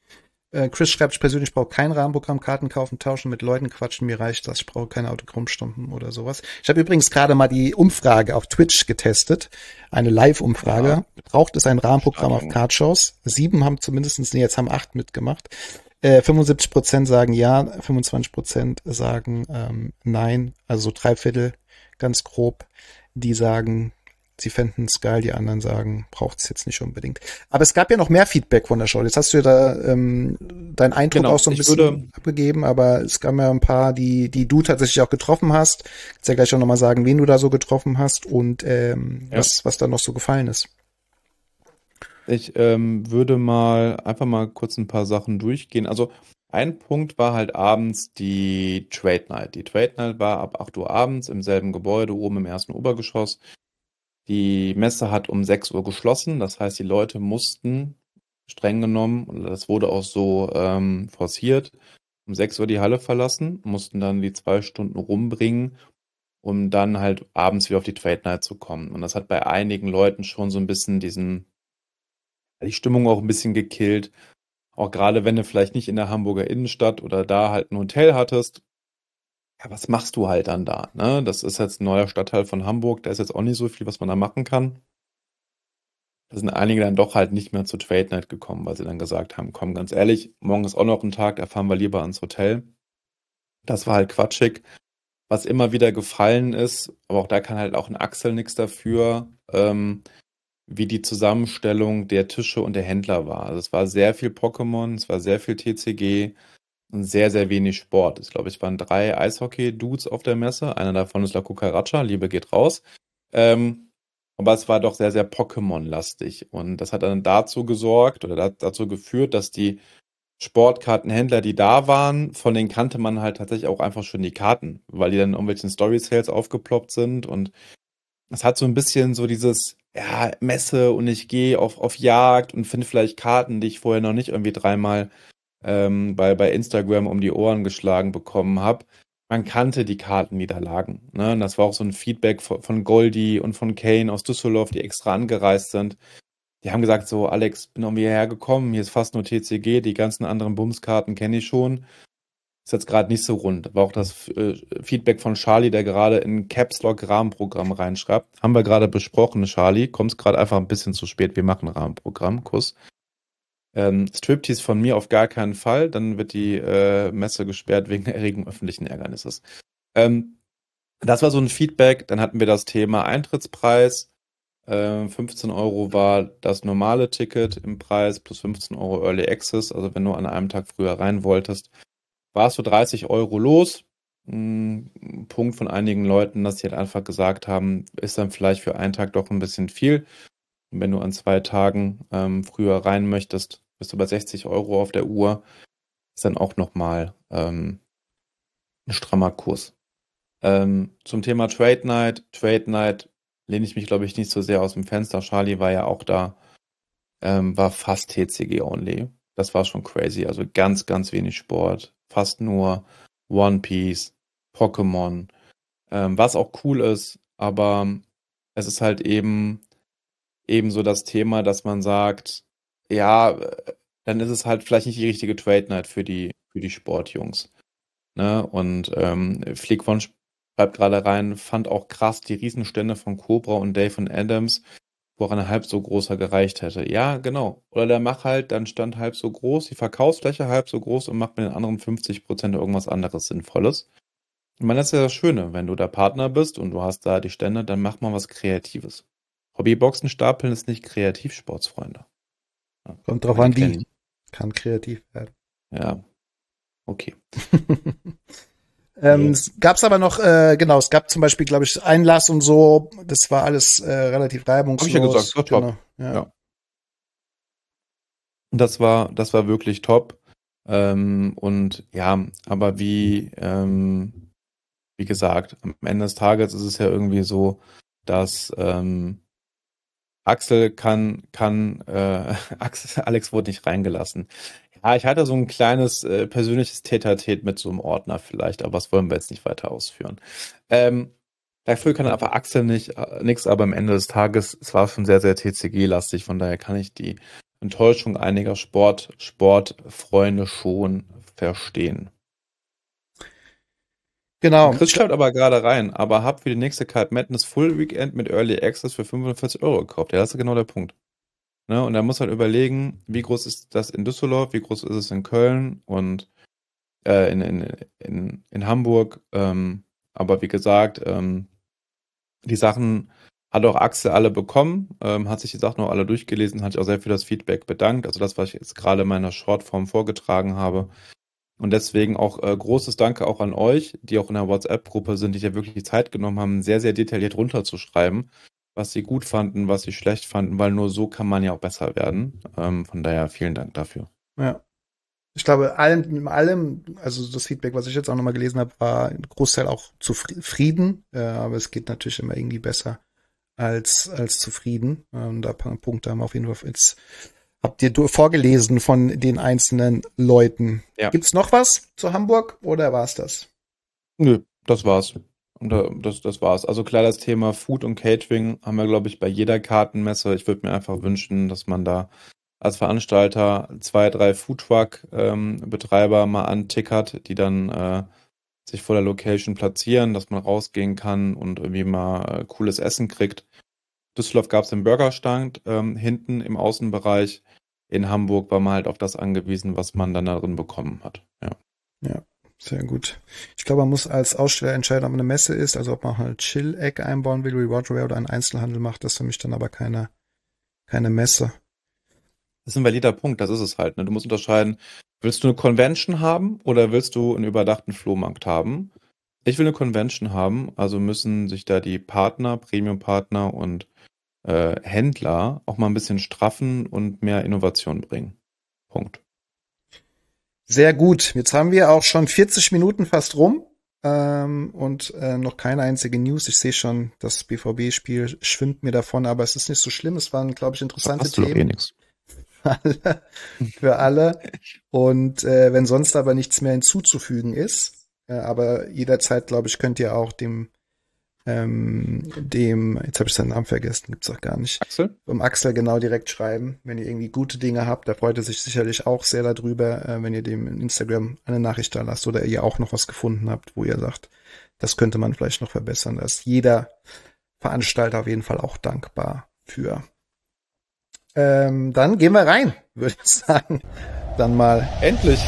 Chris schreibt, ich persönlich brauche kein Rahmenprogramm, Karten kaufen, tauschen, mit Leuten quatschen, mir reicht das, ich brauche keine Autogrammstunden oder sowas. Ich habe übrigens gerade mal die Umfrage auf Twitch getestet, eine Live-Umfrage. Ja. Braucht es ein Rahmenprogramm Stark. Auf Cardshows? Sieben haben zumindestens, nee, jetzt haben acht mitgemacht. Äh, fünfundsiebzig Prozent sagen ja, fünfundzwanzig Prozent sagen ähm, nein, also so drei Viertel, ganz grob, die sagen, sie fänden es geil, die anderen sagen, braucht es jetzt nicht unbedingt. Aber es gab ja noch mehr Feedback von der Show. Jetzt hast du ja da ähm, deinen Eindruck genau, auch so ein bisschen würde, abgegeben, aber es gab ja ein paar, die die du tatsächlich auch getroffen hast. Kannst ja gleich auch nochmal sagen, wen du da so getroffen hast und ähm, ja. was, was da noch so gefallen ist. Ich ähm, würde mal einfach mal kurz ein paar Sachen durchgehen. Also ein Punkt war halt abends die Trade Night. Die Trade Night war ab acht Uhr abends im selben Gebäude, oben im ersten Obergeschoss. Die Messe hat um sechs Uhr geschlossen, das heißt, die Leute mussten, streng genommen, und das wurde auch so ähm, forciert, um sechs Uhr die Halle verlassen, mussten dann die zwei Stunden rumbringen, um dann halt abends wieder auf die Trade Night zu kommen. Und das hat bei einigen Leuten schon so ein bisschen diesen, die Stimmung auch ein bisschen gekillt. Auch gerade wenn du vielleicht nicht in der Hamburger Innenstadt oder da halt ein Hotel hattest, ja, was machst du halt dann da? Ne? Das ist jetzt ein neuer Stadtteil von Hamburg, da ist jetzt auch nicht so viel, was man da machen kann. Da sind einige dann doch halt nicht mehr zur Trade Night gekommen, weil sie dann gesagt haben, komm, ganz ehrlich, morgen ist auch noch ein Tag, da fahren wir lieber ans Hotel. Das war halt quatschig. Was immer wieder gefallen ist, aber auch da kann halt auch ein Axel nichts dafür, ähm, wie die Zusammenstellung der Tische und der Händler war. Also es war sehr viel Pokémon, es war sehr viel T C G, und sehr, sehr wenig Sport. Ich glaube, es waren drei Eishockey-Dudes auf der Messe. Einer davon ist La Cucaracha, Liebe geht raus. Ähm, aber es war doch sehr, sehr Pokémon-lastig. Und das hat dann dazu gesorgt oder dazu geführt, dass die Sportkartenhändler, die da waren, von denen kannte man halt tatsächlich auch einfach schon die Karten, weil die dann in irgendwelchen Story-Sales aufgeploppt sind. Und es hat so ein bisschen so dieses ja, Messe und ich gehe auf, auf Jagd und finde vielleicht Karten, die ich vorher noch nicht irgendwie dreimal ähm, bei, bei Instagram um die Ohren geschlagen bekommen habe. Man kannte die Kartenniederlagen. Ne? Und das war auch so ein Feedback von, von Goldie und von Kane aus Düsseldorf, die extra angereist sind. Die haben gesagt, so, Alex, bin irgendwie hierher gekommen, hier ist fast nur T C G, die ganzen anderen Bumskarten kenne ich schon. Ist jetzt gerade nicht so rund. War auch das äh, Feedback von Charlie, der gerade in Caps Lock Rahmenprogramm reinschreibt. Haben wir gerade besprochen, Charlie. Kommst gerade einfach ein bisschen zu spät. Wir machen Rahmenprogramm. Kuss. Ähm, Striptease von mir auf gar keinen Fall. Dann wird die äh, Messe gesperrt wegen Erregung öffentlichen Ärgernisses. Ähm, das war so ein Feedback. Dann hatten wir das Thema Eintrittspreis. Äh, fünfzehn Euro war das normale Ticket im Preis plus fünfzehn Euro Early Access. Also wenn du an einem Tag früher rein wolltest, warst du dreißig Euro los. Ein Punkt von einigen Leuten, dass sie halt einfach gesagt haben, ist dann vielleicht für einen Tag doch ein bisschen viel. Und wenn du an zwei Tagen ähm, früher rein möchtest, bist du bei sechzig Euro auf der Uhr. Ist dann auch nochmal ähm, ein strammer Kurs. Ähm, zum Thema Trade Night. Trade Night lehne ich mich, glaube ich, nicht so sehr aus dem Fenster. Charlie war ja auch da. Ähm, war fast T C G only. Das war schon crazy. Also ganz, ganz wenig Sport. Fast nur One Piece, Pokémon. Ähm, was auch cool ist, aber es ist halt eben eben so das Thema, dass man sagt, ja, dann ist es halt vielleicht nicht die richtige Trade Night für die, für die Sportjungs. Ne? Und ähm, Flick von schreibt gerade rein, fand auch krass die Riesenstände von Cobra und Dave und Adams, wo auch ein halb so großer gereicht hätte. Ja, genau. Oder der macht halt dann Stand halb so groß, die Verkaufsfläche halb so groß und macht mit den anderen fünfzig Prozent irgendwas anderes Sinnvolles. Ich meine, das ist ja das Schöne, wenn du der Partner bist und du hast da die Stände, dann mach mal was Kreatives. Hobbyboxen stapeln ist nicht Kreativsportsfreunde. Ja, Kommt drauf aber an, die kennen wie. Kann kreativ werden. Ja, okay. ähm, Nee. Es gab's aber noch, äh, genau, es gab zum Beispiel, glaube ich, Einlass und so. Das war alles äh, relativ reibungslos. Hab ich ja gesagt, war top. Genau, ja. Ja. Und das war, das war wirklich top. Ähm, und ja, aber wie, ähm, wie gesagt, am Ende des Tages ist es ja irgendwie so, dass ähm, Axel kann, kann, äh, Axel, Alex wurde nicht reingelassen. Ja, ich hatte so ein kleines äh, persönliches Tete-a-Tete mit so einem Ordner vielleicht, aber das wollen wir jetzt nicht weiter ausführen. Ähm, dafür kann einfach Axel nicht, äh, nix, aber am Ende des Tages, es war schon sehr, sehr T C G-lastig, von daher kann ich die Enttäuschung einiger Sport, Sportfreunde schon verstehen. Genau. Und Chris schreibt aber gerade rein, aber hab für die nächste Card Madness Full Weekend mit Early Access für fünfundvierzig Euro gekauft. Ja, das ist genau der Punkt. Ne? Und er muss halt überlegen, wie groß ist das in Düsseldorf, wie groß ist es in Köln und äh, in, in, in, in Hamburg. Ähm, aber wie gesagt, ähm, die Sachen hat auch Axel alle bekommen, ähm, hat sich die Sachen auch alle durchgelesen, hat sich auch sehr für das Feedback bedankt. Also das, was ich jetzt gerade in meiner Shortform vorgetragen habe. Und deswegen auch äh, großes Danke auch an euch, die auch in der WhatsApp-Gruppe sind, die ja wirklich die Zeit genommen haben, sehr, sehr detailliert runterzuschreiben, was sie gut fanden, was sie schlecht fanden, weil nur so kann man ja auch besser werden. Ähm, von daher vielen Dank dafür. Ja. Ich glaube, allem, allem, also das Feedback, was ich jetzt auch nochmal gelesen habe, war ein Großteil auch zufrieden. Äh, aber es geht natürlich immer irgendwie besser als, als zufrieden. Ähm, da ein paar Punkte haben wir auf jeden Fall jetzt, habt ihr vorgelesen von den einzelnen Leuten. Ja. Gibt's noch was zu Hamburg oder war's das? Nö, das war's. Und da- das, das war's. Also klar, das Thema Food und Catering haben wir, glaube ich, bei jeder Kartenmesse. Ich würde mir einfach wünschen, dass man da als Veranstalter zwei, drei Foodtruck-Betreiber mal antickert, die dann äh, sich vor der Location platzieren, dass man rausgehen kann und irgendwie mal äh, cooles Essen kriegt. Düsseldorf gab es den Burgerstand ähm, hinten im Außenbereich. In Hamburg war man halt auf das angewiesen, was man dann darin bekommen hat. Ja. Ja, sehr gut. Ich glaube, man muss als Aussteller entscheiden, ob man eine Messe ist, also ob man halt Chill-Egg einbauen will, Rewardware oder einen Einzelhandel macht. Das ist für mich dann aber keine, keine Messe. Das ist ein valider Punkt, das ist es halt. Ne? Du musst unterscheiden, willst du eine Convention haben oder willst du einen überdachten Flohmarkt haben? Ich will eine Convention haben, also müssen sich da die Partner, Premium-Partner und äh, Händler auch mal ein bisschen straffen und mehr Innovation bringen. Punkt. Sehr gut. Jetzt haben wir auch schon vierzig Minuten fast rum. Ähm, und äh, noch keine einzige News. Ich sehe schon, das B V B-Spiel schwimmt mir davon, aber es ist nicht so schlimm. Es waren, glaube ich, interessante Hast du doch eh Themen nix. für alle. Für alle. Und äh, wenn sonst aber nichts mehr hinzuzufügen ist, äh, aber jederzeit, glaube ich, könnt ihr auch dem ähm, dem, jetzt habe ich seinen Namen vergessen, gibt's auch gar nicht. Axel? Um Axel genau direkt schreiben, wenn ihr irgendwie gute Dinge habt, da freut er sich sicherlich auch sehr darüber, äh, wenn ihr dem in Instagram eine Nachricht da lasst oder ihr auch noch was gefunden habt, wo ihr sagt, das könnte man vielleicht noch verbessern. Da ist jeder Veranstalter auf jeden Fall auch dankbar für. Ähm, dann gehen wir rein, würde ich sagen. Dann mal Endlich.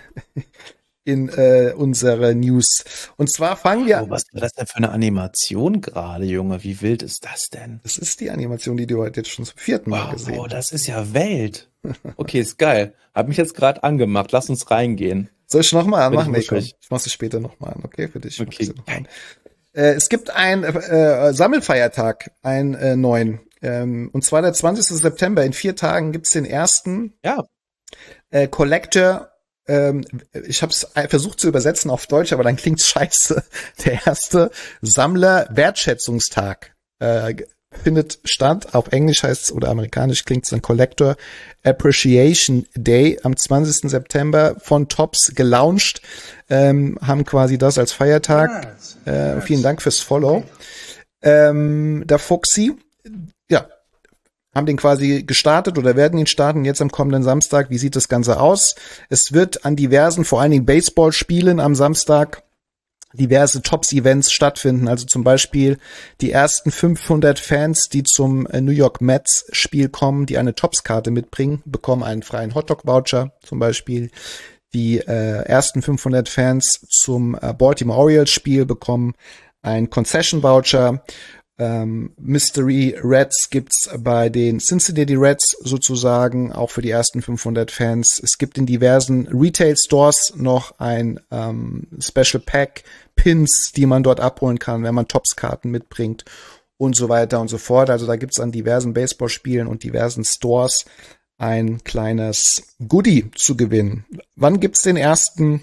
in äh, unsere News. Und zwar fangen wir Oh, was war das denn für eine Animation gerade, Junge? Wie wild ist das denn? Das ist die Animation, die du heute jetzt schon zum vierten Mal Wow, gesehen oh, hast. das ist ja Welt. Okay, ist geil. Hab mich jetzt gerade angemacht. Lass uns reingehen. Soll ich nochmal anmachen? Bin Nee, ich komm. muschig. Ich mach's später nochmal an, okay? Für dich. Okay. Mach ich noch an. Äh, es gibt einen äh, Sammelfeiertag, einen äh, neuen. Ähm, und zwar der zwanzigsten September. In vier Tagen gibt's den ersten Ja. äh, Collector. Ähm, ich habe es versucht zu übersetzen auf Deutsch, aber dann klingt's scheiße. Der erste Sammler-Wertschätzungstag äh, findet statt. Auf Englisch heißt's oder amerikanisch klingt's dann Collector Appreciation Day am zwanzigsten September von Tops gelauncht. Ähm, haben quasi das als Feiertag. Äh, vielen Dank fürs Follow. Ähm, der Fuxi, ja, haben den quasi gestartet oder werden ihn starten jetzt am kommenden Samstag. Wie sieht das Ganze aus? Es wird an diversen, vor allen Dingen Baseballspielen am Samstag diverse Tops-Events stattfinden. Also zum Beispiel die ersten fünfhundert Fans, die zum New York Mets-Spiel kommen, die eine Tops-Karte mitbringen, bekommen einen freien Hotdog-Voucher zum Beispiel. Die äh, ersten fünfhundert Fans zum äh, Baltimore Orioles-Spiel bekommen einen Concession-Voucher. Ähm, Mystery Reds gibt's bei den Cincinnati Reds sozusagen, auch für die ersten fünfhundert Fans. Es gibt in diversen Retail-Stores noch ein ähm, Special Pack, Pins, die man dort abholen kann, wenn man Tops-Karten mitbringt und so weiter und so fort. Also da gibt's an diversen Baseballspielen und diversen Stores ein kleines Goodie zu gewinnen. Wann gibt's den ersten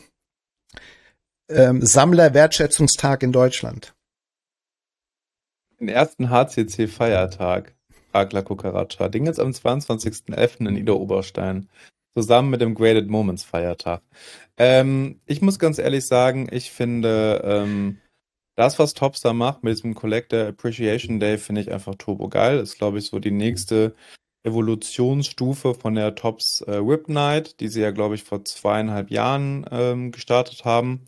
ähm, Sammler-Wertschätzungstag in Deutschland? Den ersten H C C-Feiertag, Agla Cucaracha. Den jetzt am zweiundzwanzigsten elften in Ida Oberstein. Zusammen mit dem Graded Moments Feiertag. Ähm, ich muss ganz ehrlich sagen, ich finde, ähm, das, was Tops da macht mit diesem Collector Appreciation Day, finde ich einfach turbo geil. Ist, glaube ich, so die nächste Evolutionsstufe von der Tops äh, Whip Night, die sie ja, glaube ich, vor zweieinhalb Jahren ähm, gestartet haben.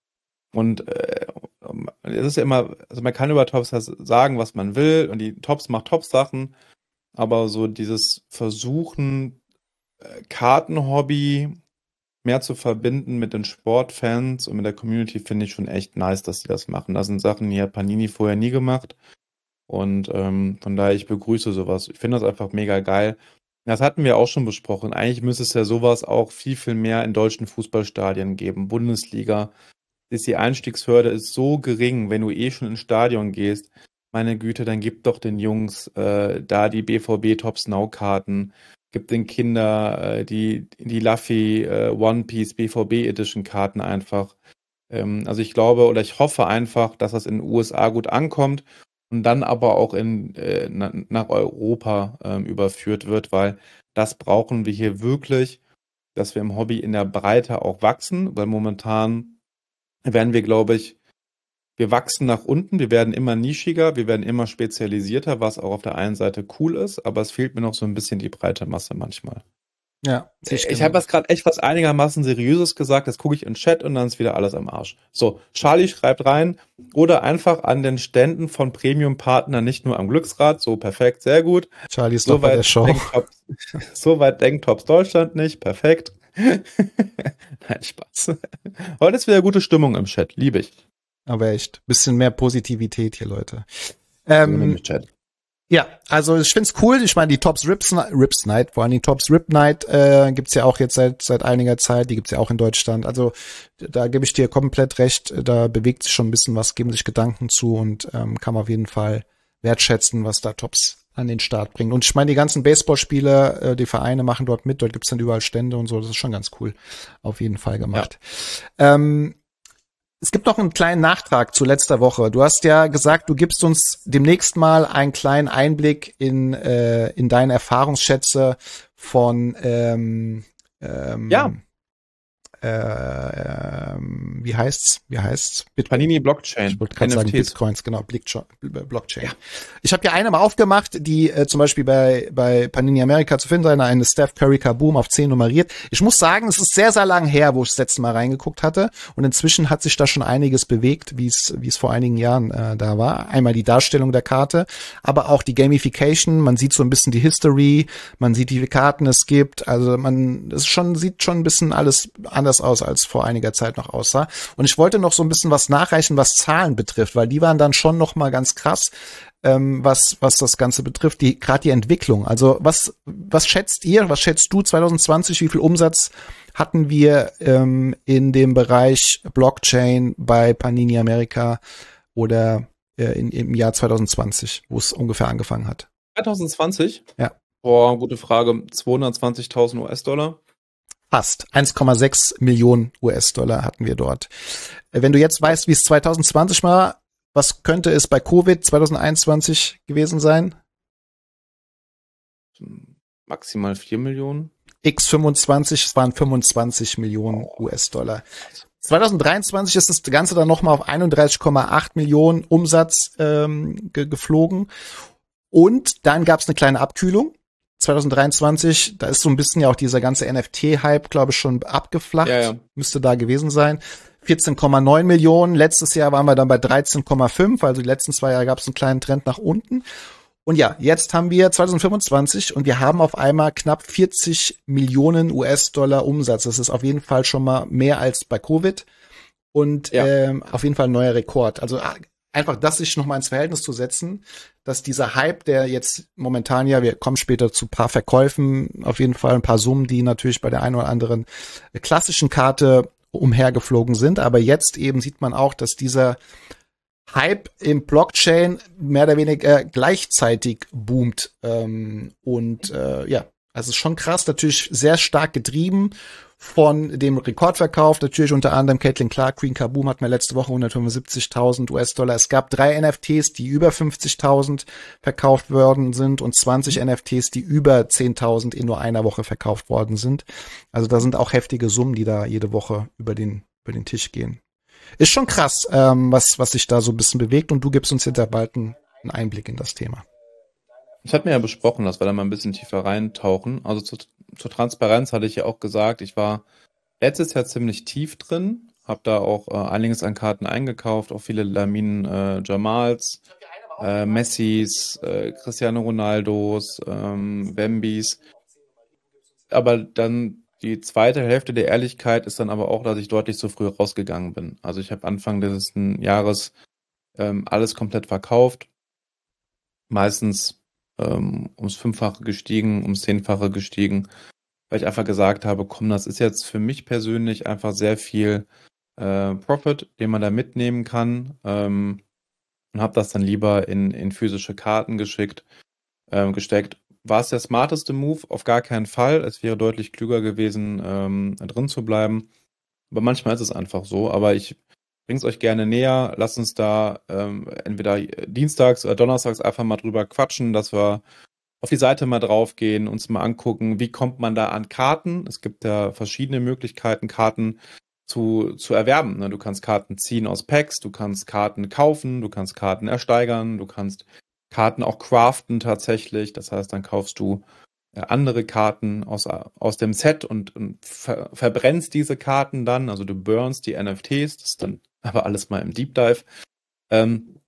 Und äh, es ist ja immer, also man kann über Tops sagen, was man will, und die Tops macht Tops-Sachen, aber so dieses Versuchen, äh, Kartenhobby mehr zu verbinden mit den Sportfans und mit der Community, finde ich schon echt nice, dass sie das machen. Das sind Sachen, die hat Panini vorher nie gemacht. Und ähm, von daher, ich begrüße sowas. Ich finde das einfach mega geil. Das hatten wir auch schon besprochen. Eigentlich müsste es ja sowas auch viel, viel mehr in deutschen Fußballstadien geben. Bundesliga. Die Einstiegshürde ist so gering, wenn du eh schon ins Stadion gehst. Meine Güte, dann gib doch den Jungs äh, da die B V B Tops Now Karten. Gib den Kindern äh, die, die Luffy äh, One Piece B V B Edition Karten einfach. Ähm, also ich glaube oder ich hoffe einfach, dass das in den U S A gut ankommt und dann aber auch in, äh, na, nach Europa ähm, überführt wird, weil das brauchen wir hier wirklich, dass wir im Hobby in der Breite auch wachsen, weil momentan werden wir, glaube ich, wir wachsen nach unten, wir werden immer nischiger, wir werden immer spezialisierter, was auch auf der einen Seite cool ist, aber es fehlt mir noch so ein bisschen die breite Masse manchmal. Ja, ich ich habe was gerade echt was einigermaßen Seriöses gesagt, das gucke ich in den Chat und dann ist wieder alles am Arsch. So, Charlie schreibt rein, oder einfach an den Ständen von Premium-Partnern, nicht nur am Glücksrad, so perfekt, sehr gut. Charlie ist so doch bei der Show. Tops, so weit denkt Tops Deutschland nicht, perfekt. Nein, Spaß. Heute ist wieder gute Stimmung im Chat, liebe ich. Aber echt, bisschen mehr Positivität hier, Leute. Ähm, Chat. Ja, also ich find's cool. Ich meine, die Tops Rips, Rips Night, vor allem die Tops Rip Night, äh, gibt's ja auch jetzt seit seit einiger Zeit. Die gibt's ja auch in Deutschland. Also da gebe ich dir komplett recht. Da bewegt sich schon ein bisschen was, geben sich Gedanken zu und ähm, kann man auf jeden Fall wertschätzen, was da Tops an den Start bringen. Und ich meine, die ganzen Baseballspieler, äh, die Vereine machen dort mit, dort gibt's dann überall Stände und so, das ist schon ganz cool, auf jeden Fall gemacht. Ja. Ähm, Es gibt noch einen kleinen Nachtrag zu letzter Woche. Du hast ja gesagt, du gibst uns demnächst mal einen kleinen Einblick in, äh, in deine Erfahrungsschätze von ähm, ähm, Ja. Äh, ähm, wie heißt's? Wie heißt's? Bit Panini Blockchain. Ich wollte gerade sagen N F Ts. Bitcoins, genau, Blockchain. Ja. Ich habe ja eine mal aufgemacht, die äh, zum Beispiel bei bei Panini America zu finden sein, eine Steph Curry Kaboom auf zehn nummeriert. Ich muss sagen, es ist sehr, sehr lang her, wo ich das letzte Mal reingeguckt hatte. Und inzwischen hat sich da schon einiges bewegt, wie es wie es vor einigen Jahren äh, da war. Einmal die Darstellung der Karte, aber auch die Gamification. Man sieht so ein bisschen die History, man sieht, wie viele Karten es gibt. Also man, es schon sieht schon ein bisschen alles anders aus, als vor einiger Zeit noch aussah. Und ich wollte noch so ein bisschen was nachreichen, was Zahlen betrifft, weil die waren dann schon noch mal ganz krass, ähm, was was das Ganze betrifft, die gerade die Entwicklung. Also was was schätzt ihr, was schätzt du zwanzig zwanzig, wie viel Umsatz hatten wir ähm, in dem Bereich Blockchain bei Panini America oder äh, in, im Jahr zwanzig zwanzig, wo es ungefähr angefangen hat? zwanzig zwanzig? Ja. Boah, gute Frage. zweihundertzwanzigtausend U S-Dollar. Fast. eins Komma sechs Millionen U S-Dollar hatten wir dort. Wenn du jetzt weißt, wie es zwanzig zwanzig war, was könnte es bei Covid zwanzig einundzwanzig gewesen sein? Maximal vier Millionen. X fünfundzwanzig, es waren fünfundzwanzig Millionen U S-Dollar. zwanzig dreiundzwanzig ist das Ganze dann nochmal auf einunddreißig Komma acht Millionen Umsatz ähm, ge- geflogen. Und dann gab es eine kleine Abkühlung. zwanzig dreiundzwanzig, da ist so ein bisschen ja auch dieser ganze N F T-Hype, glaube ich, schon abgeflacht. Ja, ja. Müsste da gewesen sein. vierzehn Komma neun Millionen. Letztes Jahr waren wir dann bei dreizehn Komma fünf. Also die letzten zwei Jahre gab es einen kleinen Trend nach unten. Und ja, jetzt haben wir zwanzig fünfundzwanzig und wir haben auf einmal knapp vierzig Millionen U S-Dollar Umsatz. Das ist auf jeden Fall schon mal mehr als bei Covid. Und Ja. ähm, auf jeden Fall ein neuer Rekord. Also einfach das sich nochmal ins Verhältnis zu setzen, dass dieser Hype, der jetzt momentan ja, wir kommen später zu ein paar Verkäufen, auf jeden Fall ein paar Summen, die natürlich bei der einen oder anderen klassischen Karte umhergeflogen sind, aber jetzt eben sieht man auch, dass dieser Hype im Blockchain mehr oder weniger gleichzeitig boomt ähm, und äh, ja, also ist schon krass, natürlich sehr stark getrieben von dem Rekordverkauf, natürlich unter anderem Caitlin Clark, Queen Kaboom hatten wir letzte Woche hundertfünfundsiebzigtausend U S-Dollar. Es gab drei N F Ts, die über fünfzigtausend verkauft worden sind und zwanzig N F Ts, die über zehntausend in nur einer Woche verkauft worden sind. Also da sind auch heftige Summen, die da jede Woche über den über den Tisch gehen. Ist schon krass, ähm, was was sich da so ein bisschen bewegt und du gibst uns jetzt bald einen, einen Einblick in das Thema. Ich hatte mir ja besprochen, dass wir da mal ein bisschen tiefer reintauchen. Also zu, zur Transparenz hatte ich ja auch gesagt, ich war letztes Jahr ziemlich tief drin, habe da auch äh, einiges an Karten eingekauft, auch viele Laminen äh, Jamals, äh, Messis, äh, Cristiano Ronaldos, ähm, Bambis. Aber dann die zweite Hälfte der Ehrlichkeit ist dann aber auch, dass ich deutlich zu früh rausgegangen bin. Also ich habe Anfang des Jahres ähm, alles komplett verkauft, meistens ähm, ums Fünffache gestiegen, ums Zehnfache gestiegen, weil ich einfach gesagt habe, komm, das ist jetzt für mich persönlich einfach sehr viel äh, Profit, den man da mitnehmen kann, ähm, und habe das dann lieber in, in physische Karten geschickt, ähm, gesteckt. War es der smarteste Move? Auf gar keinen Fall. Es wäre deutlich klüger gewesen, ähm, drin zu bleiben. Aber manchmal ist es einfach so. Aber ich bring's euch gerne näher. Lasst uns da ähm, entweder dienstags oder donnerstags einfach mal drüber quatschen, dass wir auf die Seite mal draufgehen, uns mal angucken, wie kommt man da an Karten. Es gibt ja verschiedene Möglichkeiten, Karten zu, zu erwerben. Du kannst Karten ziehen aus Packs, du kannst Karten kaufen, du kannst Karten ersteigern, du kannst Karten auch craften tatsächlich. Das heißt, dann kaufst du andere Karten aus, aus dem Set und, und ver, verbrennst diese Karten dann. Also du burnst die N F Ts, das ist dann aber alles mal im Deep Dive. Ähm,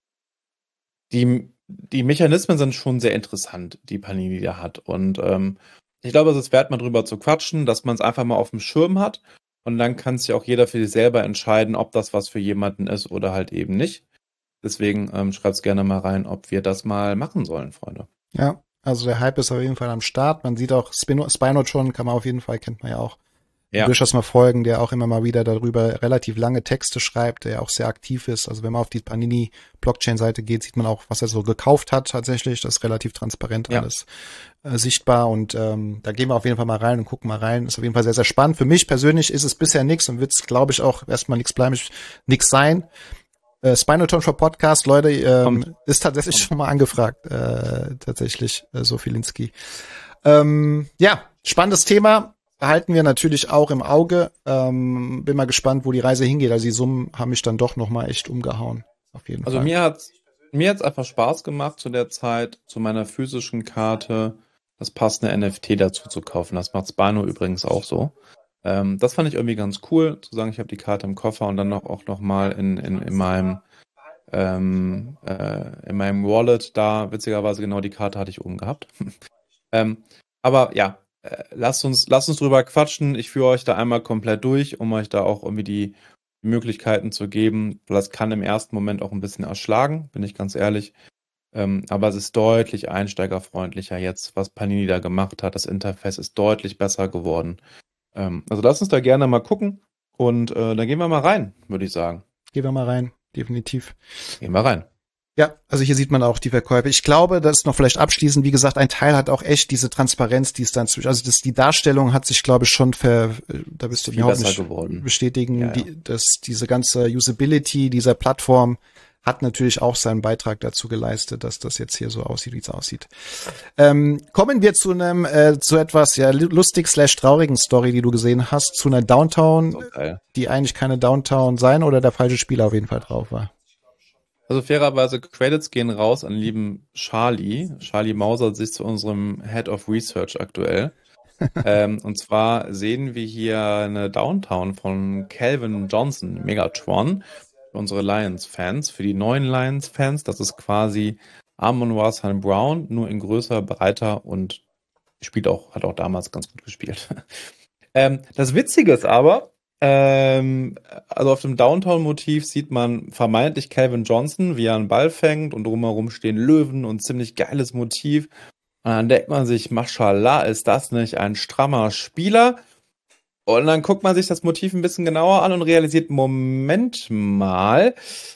die, die Mechanismen sind schon sehr interessant, die Panini da hat. Und ähm, ich glaube, es ist wert, mal drüber zu quatschen, dass man es einfach mal auf dem Schirm hat. Und dann kann sich auch jeder für sich selber entscheiden, ob das was für jemanden ist oder halt eben nicht. Deswegen ähm, schreibt's gerne mal rein, ob wir das mal machen sollen, Freunde. Ja, also der Hype ist auf jeden Fall am Start. Man sieht auch Spino, Spinot schon, kann man auf jeden Fall, kennt man ja auch, Ja. durchaus mal folgen, der auch immer mal wieder darüber relativ lange Texte schreibt, der auch sehr aktiv ist. Also wenn man auf die Panini-Blockchain-Seite geht, sieht man auch, was er so gekauft hat tatsächlich. Das ist relativ transparent Ja. alles äh, sichtbar. Und ähm, da gehen wir auf jeden Fall mal rein und gucken mal rein. Ist auf jeden Fall sehr, sehr spannend. Für mich persönlich ist es bisher nichts und wird es, glaube ich, auch erstmal nichts bleiben, nichts sein. Äh, Spinal Show Podcast, Leute, ähm, ist tatsächlich Kommt. schon mal angefragt, äh, tatsächlich, äh, Sofilinski. Ähm, ja, spannendes Thema, behalten wir natürlich auch im Auge. Ähm, bin mal gespannt, wo die Reise hingeht. Also die Summen haben mich dann doch noch mal echt umgehauen, auf jeden Also Fall. mir hat's, mir hat's einfach Spaß gemacht zu der Zeit, zu meiner physischen Karte das passende N F T dazu zu kaufen. Das macht Spino übrigens auch so. Ähm, das fand ich irgendwie ganz cool, zu sagen, ich habe die Karte im Koffer und dann noch, auch noch mal in, in, in meinem ähm, äh, in meinem Wallet da, witzigerweise genau die Karte hatte ich oben gehabt. ähm, aber ja, äh, lasst uns, lasst uns drüber quatschen. Ich führe euch da einmal komplett durch, um euch da auch irgendwie die Möglichkeiten zu geben. Das kann im ersten Moment auch ein bisschen erschlagen, bin ich ganz ehrlich. Ähm, aber es ist deutlich einsteigerfreundlicher jetzt, was Panini da gemacht hat. Das Interface ist deutlich besser geworden. Ähm, also lasst uns da gerne mal gucken und äh, dann gehen wir mal rein, würde ich sagen. Gehen wir mal rein, definitiv. Gehen wir rein. Ja, also hier sieht man auch die Verkäufe. Ich glaube, das ist noch vielleicht abschließend, wie gesagt, ein Teil hat auch echt diese Transparenz, die es dann zwischen, also das, die Darstellung hat sich, glaube ich, schon ver, da bist du mir auch nicht geworden. bestätigen, Ja, ja. Die, dass diese ganze Usability dieser Plattform hat natürlich auch seinen Beitrag dazu geleistet, dass das jetzt hier so aussieht, wie es aussieht. Ähm, kommen wir zu einem, äh, zu etwas, ja, lustig slash traurigen Story, die du gesehen hast, zu einer Downtown, Okay. die eigentlich keine Downtown sein oder der falsche Spieler auf jeden Fall drauf war. Also fairerweise, Credits gehen raus an lieben Charlie. Charlie Mauser sich zu unserem Head of Research aktuell. ähm, und zwar sehen wir hier eine Downtown von Calvin Johnson, Megatron, für unsere Lions-Fans. Für die neuen Lions-Fans, das ist quasi Amon-Ra Saint Brown, nur in größer, breiter und spielt auch, hat auch damals ganz gut gespielt. ähm, das Witzige ist aber, Ähm, also auf dem Downtown-Motiv sieht man vermeintlich Calvin Johnson, wie er einen Ball fängt und drumherum stehen Löwen und ziemlich geiles Motiv. Und dann denkt man sich, Mashallah, ist das nicht ein strammer Spieler? Und dann guckt man sich das Motiv ein bisschen genauer an und realisiert, Moment mal,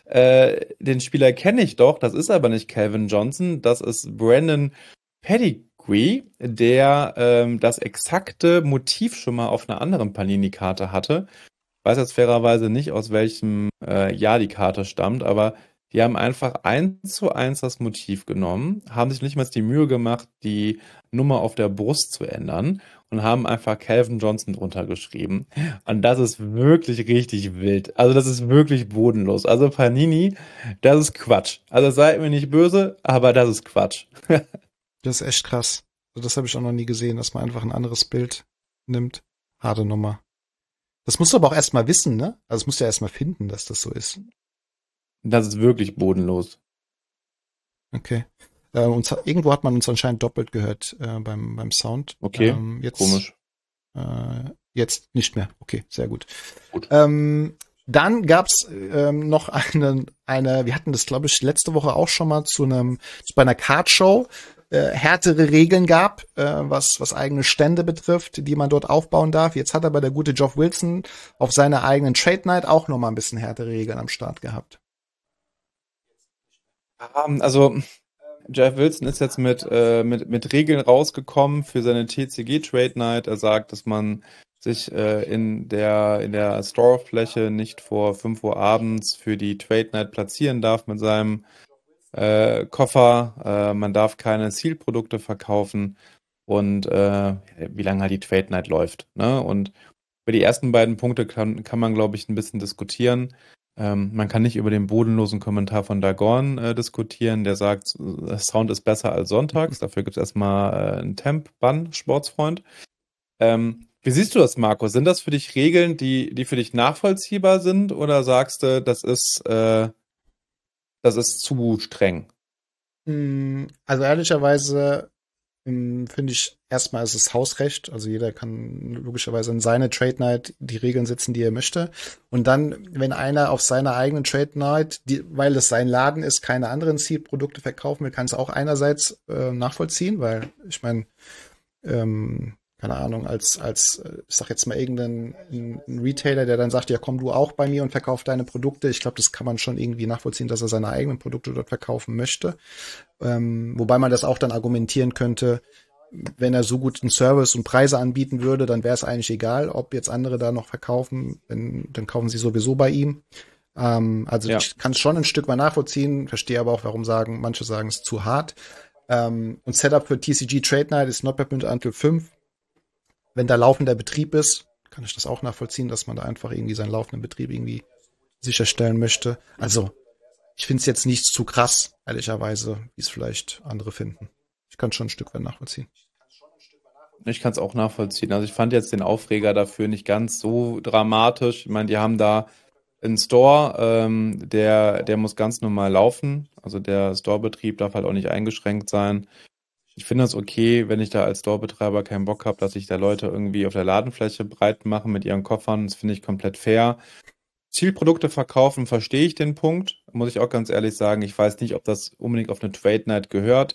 äh, den Spieler kenne ich doch, das ist aber nicht Calvin Johnson, das ist Brandon Pettigrew, der ähm, das exakte Motiv schon mal auf einer anderen Panini-Karte hatte. Ich weiß jetzt fairerweise nicht, aus welchem äh, Jahr die Karte stammt, aber die haben einfach eins zu eins das Motiv genommen, haben sich nicht mal die Mühe gemacht, die Nummer auf der Brust zu ändern und haben einfach Calvin Johnson drunter geschrieben. Und das ist wirklich richtig wild. Also das ist wirklich bodenlos. Also Panini, das ist Quatsch. Also seid mir nicht böse, aber das ist Quatsch. Das ist echt krass. Also das habe ich auch noch nie gesehen, dass man einfach ein anderes Bild nimmt. Harte Nummer. Das musst du aber auch erstmal wissen, ne? Also das musst du ja erstmal finden, dass das so ist. Das ist wirklich bodenlos. Okay. Äh, uns, irgendwo hat man uns anscheinend doppelt gehört äh, beim, beim Sound. Okay, ähm, jetzt, komisch. Äh, jetzt nicht mehr. Okay, sehr gut. Gut. Ähm, dann gab's ähm, noch eine, eine, wir hatten das, glaube ich, letzte Woche auch schon mal zu einem, bei einer Cardshow, äh, härtere Regeln gab, äh, was, was eigene Stände betrifft, die man dort aufbauen darf. Jetzt hat aber der gute Geoff Wilson auf seiner eigenen Trade Night auch noch mal ein bisschen härtere Regeln am Start gehabt. Also Jeff Wilson ist jetzt mit, äh, mit, mit Regeln rausgekommen für seine T C G Trade Night. Er sagt, dass man sich äh, in der, in der Storefläche nicht vor fünf Uhr abends für die Trade Night platzieren darf mit seinem äh, Koffer. Äh, man darf keine Zielprodukte verkaufen und äh, wie lange halt die Trade Night läuft. Ne? Und über die ersten beiden Punkte kann, kann man, glaube ich, ein bisschen diskutieren. Ähm, man kann nicht über den bodenlosen Kommentar von Dagon äh, diskutieren, der sagt, Sound ist besser als sonntags. Dafür gibt es erstmal äh, einen Temp-Bann, Sportsfreund. Ähm, wie siehst du das, Marco? Sind das für dich Regeln, die, die für dich nachvollziehbar sind, oder sagst du, das ist, äh, das ist zu streng? Also ehrlicherweise ähm, finde ich, erstmal ist es Hausrecht. Also jeder kann logischerweise in seine Trade Night die Regeln setzen, die er möchte. Und dann, wenn einer auf seiner eigenen Trade Night, die, weil es sein Laden ist, keine anderen Zielprodukte verkaufen will, kann es auch einerseits äh, nachvollziehen, weil ich meine, ähm, keine Ahnung, als, als, ich sag jetzt mal irgendein ein Retailer, der dann sagt, ja komm du auch bei mir und verkauf deine Produkte. Ich glaube, das kann man schon irgendwie nachvollziehen, dass er seine eigenen Produkte dort verkaufen möchte. Ähm, wobei man das auch dann argumentieren könnte, wenn er so gut einen Service und Preise anbieten würde, dann wäre es eigentlich egal, ob jetzt andere da noch verkaufen, wenn, dann kaufen sie sowieso bei ihm. Ähm, also ja. Ich kann es schon ein Stück weit nachvollziehen, verstehe aber auch, warum sagen, manche sagen, es ist zu hart. Ähm, und Setup für T C G Trade Night ist not bad until fünf. Wenn da laufender Betrieb ist, kann ich das auch nachvollziehen, dass man da einfach irgendwie seinen laufenden Betrieb irgendwie sicherstellen möchte. Also, ich finde es jetzt nicht zu krass, ehrlicherweise, wie es vielleicht andere finden. Ich kann es schon ein Stück weit nachvollziehen. Ich kann es auch nachvollziehen. Also ich fand jetzt den Aufreger dafür nicht ganz so dramatisch. Ich meine, die haben da einen Store, ähm, der, der muss ganz normal laufen. Also der Storebetrieb darf halt auch nicht eingeschränkt sein. Ich finde es okay, wenn ich da als Storebetreiber keinen Bock habe, dass sich da Leute irgendwie auf der Ladenfläche breit machen mit ihren Koffern. Das finde ich komplett fair. Zielprodukte verkaufen, verstehe ich den Punkt. Muss ich auch ganz ehrlich sagen. Ich weiß nicht, ob das unbedingt auf eine Trade Night gehört.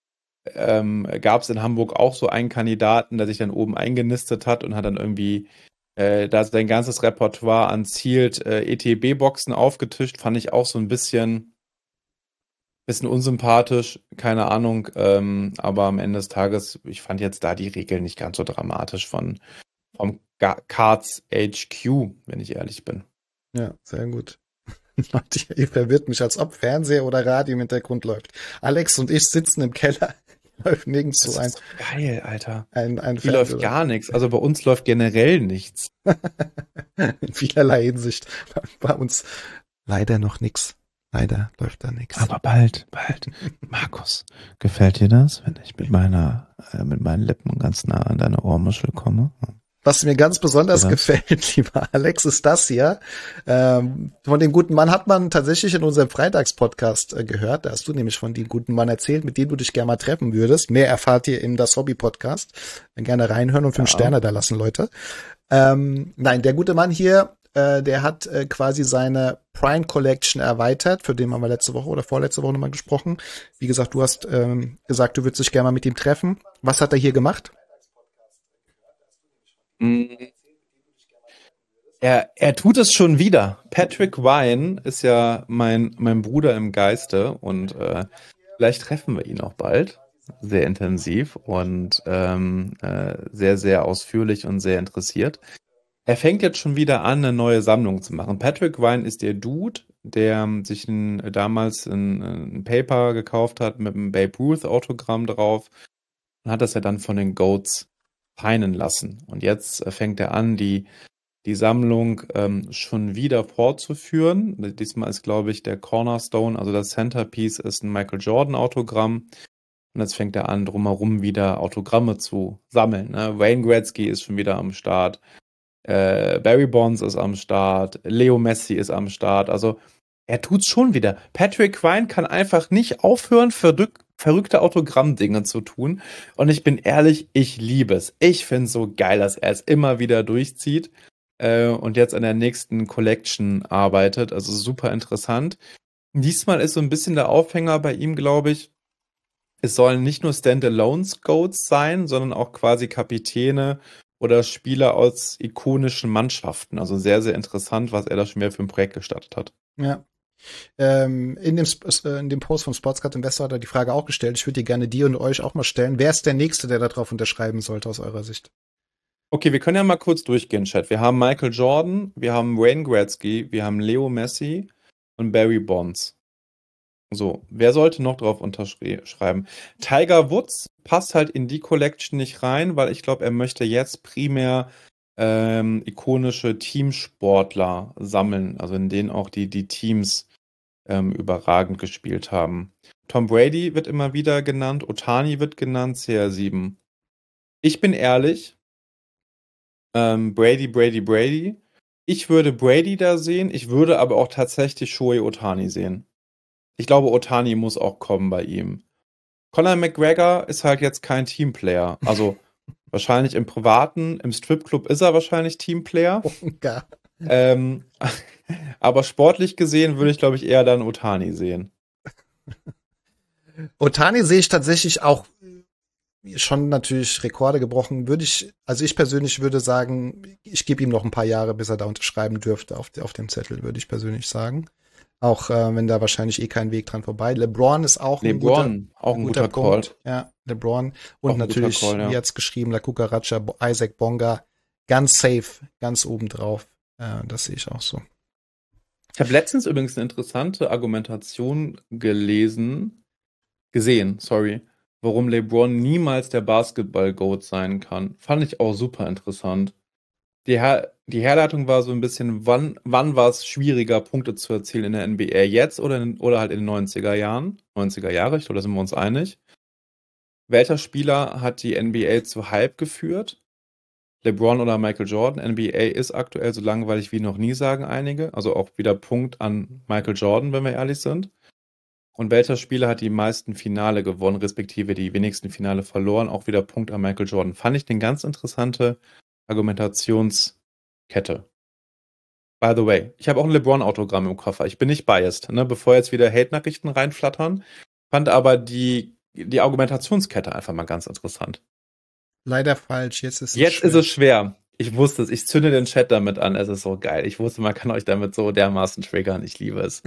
Ähm, gab es in Hamburg auch so einen Kandidaten, der sich dann oben eingenistet hat und hat dann irgendwie äh, da sein ganzes Repertoire an Zielt äh, E T B-Boxen aufgetischt. Fand ich auch so ein bisschen bisschen unsympathisch, keine Ahnung, ähm, aber am Ende des Tages, ich fand jetzt da die Regeln nicht ganz so dramatisch von vom Cards H Q, wenn ich ehrlich bin. Ja, sehr gut. Ihr verwirrt mich, als ob Fernseher oder Radio im Hintergrund läuft. Alex und ich sitzen im Keller, läuft nirgends so ein. Das ist so geil, Alter. Ein, ein Hier läuft gar nichts. Also bei uns läuft generell nichts. In vielerlei Hinsicht. Bei uns leider noch nichts. Leider läuft da nichts. Aber bald, bald. Markus, gefällt dir das, wenn ich mit meiner, äh, mit meinen Lippen ganz nah an deine Ohrmuschel komme? Was mir ganz besonders Oder? gefällt, lieber Alex, ist das hier. Ähm, von dem guten Mann hat man tatsächlich in unserem Freitagspodcast äh, gehört. Da hast du nämlich von dem guten Mann erzählt, mit dem du dich gerne mal treffen würdest. Mehr erfahrt ihr im Das Hobby Podcast. Dann gerne reinhören und fünf ja. Sterne da lassen, Leute. Ähm, nein, der gute Mann hier, äh, der hat äh, quasi seine Prime Collection erweitert. Für den haben wir letzte Woche oder vorletzte Woche nochmal gesprochen. Wie gesagt, du hast ähm, gesagt, du würdest dich gerne mal mit ihm treffen. Was hat er hier gemacht? Er, er tut es schon wieder. Patrick Wine ist ja mein, mein Bruder im Geiste und äh, vielleicht treffen wir ihn auch bald. Sehr intensiv und ähm, äh, sehr, sehr ausführlich und sehr interessiert. Er fängt jetzt schon wieder an, eine neue Sammlung zu machen. Patrick Wine ist der Dude, der sich ein, damals ein, ein Paper gekauft hat mit einem Babe Ruth Autogramm drauf und hat das ja dann von den Goats feinen lassen. Und jetzt fängt er an, die, die Sammlung ähm, schon wieder fortzuführen. Diesmal ist, glaube ich, der Cornerstone, also das Centerpiece, ist ein Michael Jordan Autogramm. Und jetzt fängt er an, drumherum wieder Autogramme zu sammeln. Ne? Wayne Gretzky ist schon wieder am Start. Äh, Barry Bonds ist am Start. Leo Messi ist am Start. Also er tut's schon wieder. Patrick Wine kann einfach nicht aufhören, verrück- verrückte Autogrammdinge zu tun. Und ich bin ehrlich, ich liebe es. Ich finde es so geil, dass er es immer wieder durchzieht äh, und jetzt an der nächsten Collection arbeitet. Also super interessant. Diesmal ist so ein bisschen der Aufhänger bei ihm, glaube ich. Es sollen nicht nur Standalone-Goats sein, sondern auch quasi Kapitäne oder Spieler aus ikonischen Mannschaften. Also sehr, sehr interessant, was er da schon wieder für ein Projekt gestartet hat. Ja. Ähm, in, dem, in dem Post vom Sportscard Investor hat er die Frage auch gestellt. Ich würde die gerne dir und euch auch mal stellen. Wer ist der Nächste, der da drauf unterschreiben sollte aus eurer Sicht? Okay, wir können ja mal kurz durchgehen, Chat. Wir haben Michael Jordan, wir haben Wayne Gretzky, wir haben Leo Messi und Barry Bonds. So, wer sollte noch drauf unterschreiben? Tiger Woods passt halt in die Collection nicht rein, weil ich glaube, er möchte jetzt primär ähm, ikonische Teamsportler sammeln, also in denen auch die, die Teams ähm, überragend gespielt haben. Tom Brady wird immer wieder genannt, Ohtani wird genannt, C R sieben. Ich bin ehrlich, ähm, Brady, Brady, Brady. Ich würde Brady da sehen, ich würde aber auch tatsächlich Shohei Ohtani sehen. Ich glaube, Ohtani muss auch kommen bei ihm. Conor McGregor ist halt jetzt kein Teamplayer. Also wahrscheinlich im Privaten, im Stripclub ist er wahrscheinlich Teamplayer. Oh, ja. ähm, aber sportlich gesehen würde ich, glaube ich, eher dann Ohtani sehen. Ohtani sehe ich tatsächlich auch schon natürlich Rekorde gebrochen. Würde ich, also ich persönlich würde sagen, ich gebe ihm noch ein paar Jahre, bis er da unterschreiben dürfte auf, auf dem Zettel, würde ich persönlich sagen. Auch äh, wenn da wahrscheinlich eh kein Weg dran vorbei. LeBron ist auch ein LeBron, guter, auch ein guter, guter Punkt. Call. Ja, LeBron. Auch Und ein natürlich, guter Call, ja. wie hat's geschrieben, La Cucaracha, Bo- Isaac Bonga, ganz safe, ganz obendrauf. Äh, das sehe ich auch so. Ich habe letztens übrigens eine interessante Argumentation gelesen, gesehen, sorry, warum LeBron niemals der Basketball-Goat sein kann. Fand ich auch super interessant. Die, Her die Herleitung war so ein bisschen, wann, wann war es schwieriger, Punkte zu erzielen in der N B A? Jetzt oder, in, oder halt in den neunziger Jahren? neunziger Jahre, ich glaube, da sind wir uns einig. Welcher Spieler hat die N B A zu Hype geführt? LeBron oder Michael Jordan? N B A ist aktuell so langweilig wie noch nie, sagen einige. Also auch wieder Punkt an Michael Jordan, wenn wir ehrlich sind. Und welcher Spieler hat die meisten Finale gewonnen, respektive die wenigsten Finale verloren? Auch wieder Punkt an Michael Jordan. Fand ich eine ganz interessante Argumentationskette. By the way, ich habe auch ein LeBron-Autogramm im Koffer. Ich bin nicht biased, ne? Bevor jetzt wieder Hate-Nachrichten reinflattern. Fand aber die, die Argumentationskette einfach mal ganz interessant. Leider falsch, jetzt ist es Jetzt schwer. ist es schwer. Ich wusste es. Ich zünde den Chat damit an. Es ist so geil. Ich wusste, man kann euch damit so dermaßen triggern. Ich liebe es.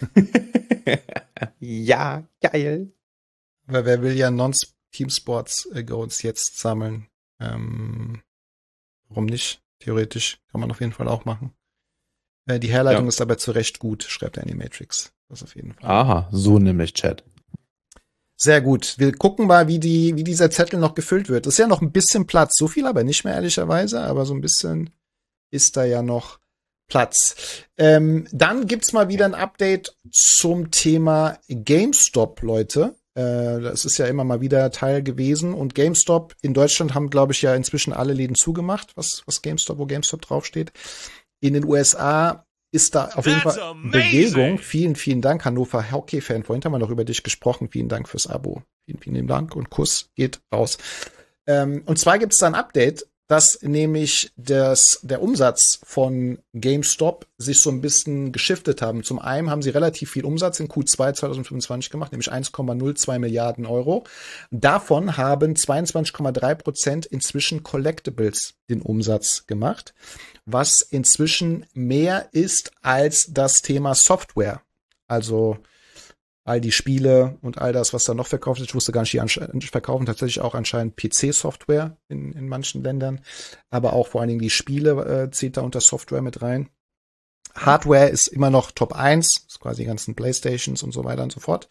Ja, geil. Aber wer will ja Non-Team-Sports-Goals jetzt sammeln? Ähm, warum nicht? Theoretisch kann man auf jeden Fall auch machen. Äh, die Herleitung Ja. ist aber zu Recht gut, schreibt der Animatrix. Das auf jeden Fall. Aha, so nämlich Chat. Sehr gut. Wir gucken mal, wie die, wie dieser Zettel noch gefüllt wird. Ist ja noch ein bisschen Platz. So viel aber nicht mehr, ehrlicherweise. Aber so ein bisschen ist da ja noch Platz. Ähm, dann gibt's mal wieder ein Update zum Thema GameStop, Leute. Äh, das ist ja immer mal wieder Teil gewesen. Und GameStop in Deutschland haben, glaube ich, ja inzwischen alle Läden zugemacht, was, was GameStop, wo GameStop draufsteht. In den U S A ist da auf jeden Fall Bewegung. Vielen, vielen Dank, Hannover Hockey-Fan. Vorhin haben wir noch über dich gesprochen. Vielen Dank fürs Abo. Vielen, vielen Dank und Kuss geht raus. Ähm, und zwar gibt es da ein Update, dass nämlich das, der Umsatz von GameStop sich so ein bisschen geschiftet haben. Zum einen haben sie relativ viel Umsatz in Q zwei zwanzig fünfundzwanzig gemacht, nämlich eins Komma null zwei Milliarden Euro. Davon haben zweiundzwanzig Komma drei Prozent inzwischen Collectibles den Umsatz gemacht, was inzwischen mehr ist als das Thema Software. Also all die Spiele und all das, was da noch verkauft ist. Ich wusste gar nicht, die verkaufen tatsächlich auch anscheinend P C-Software in, in manchen Ländern. Aber auch vor allen Dingen die Spiele äh, zählt da unter Software mit rein. Hardware ist immer noch Top eins, ist quasi die ganzen Playstations und so weiter und so fort.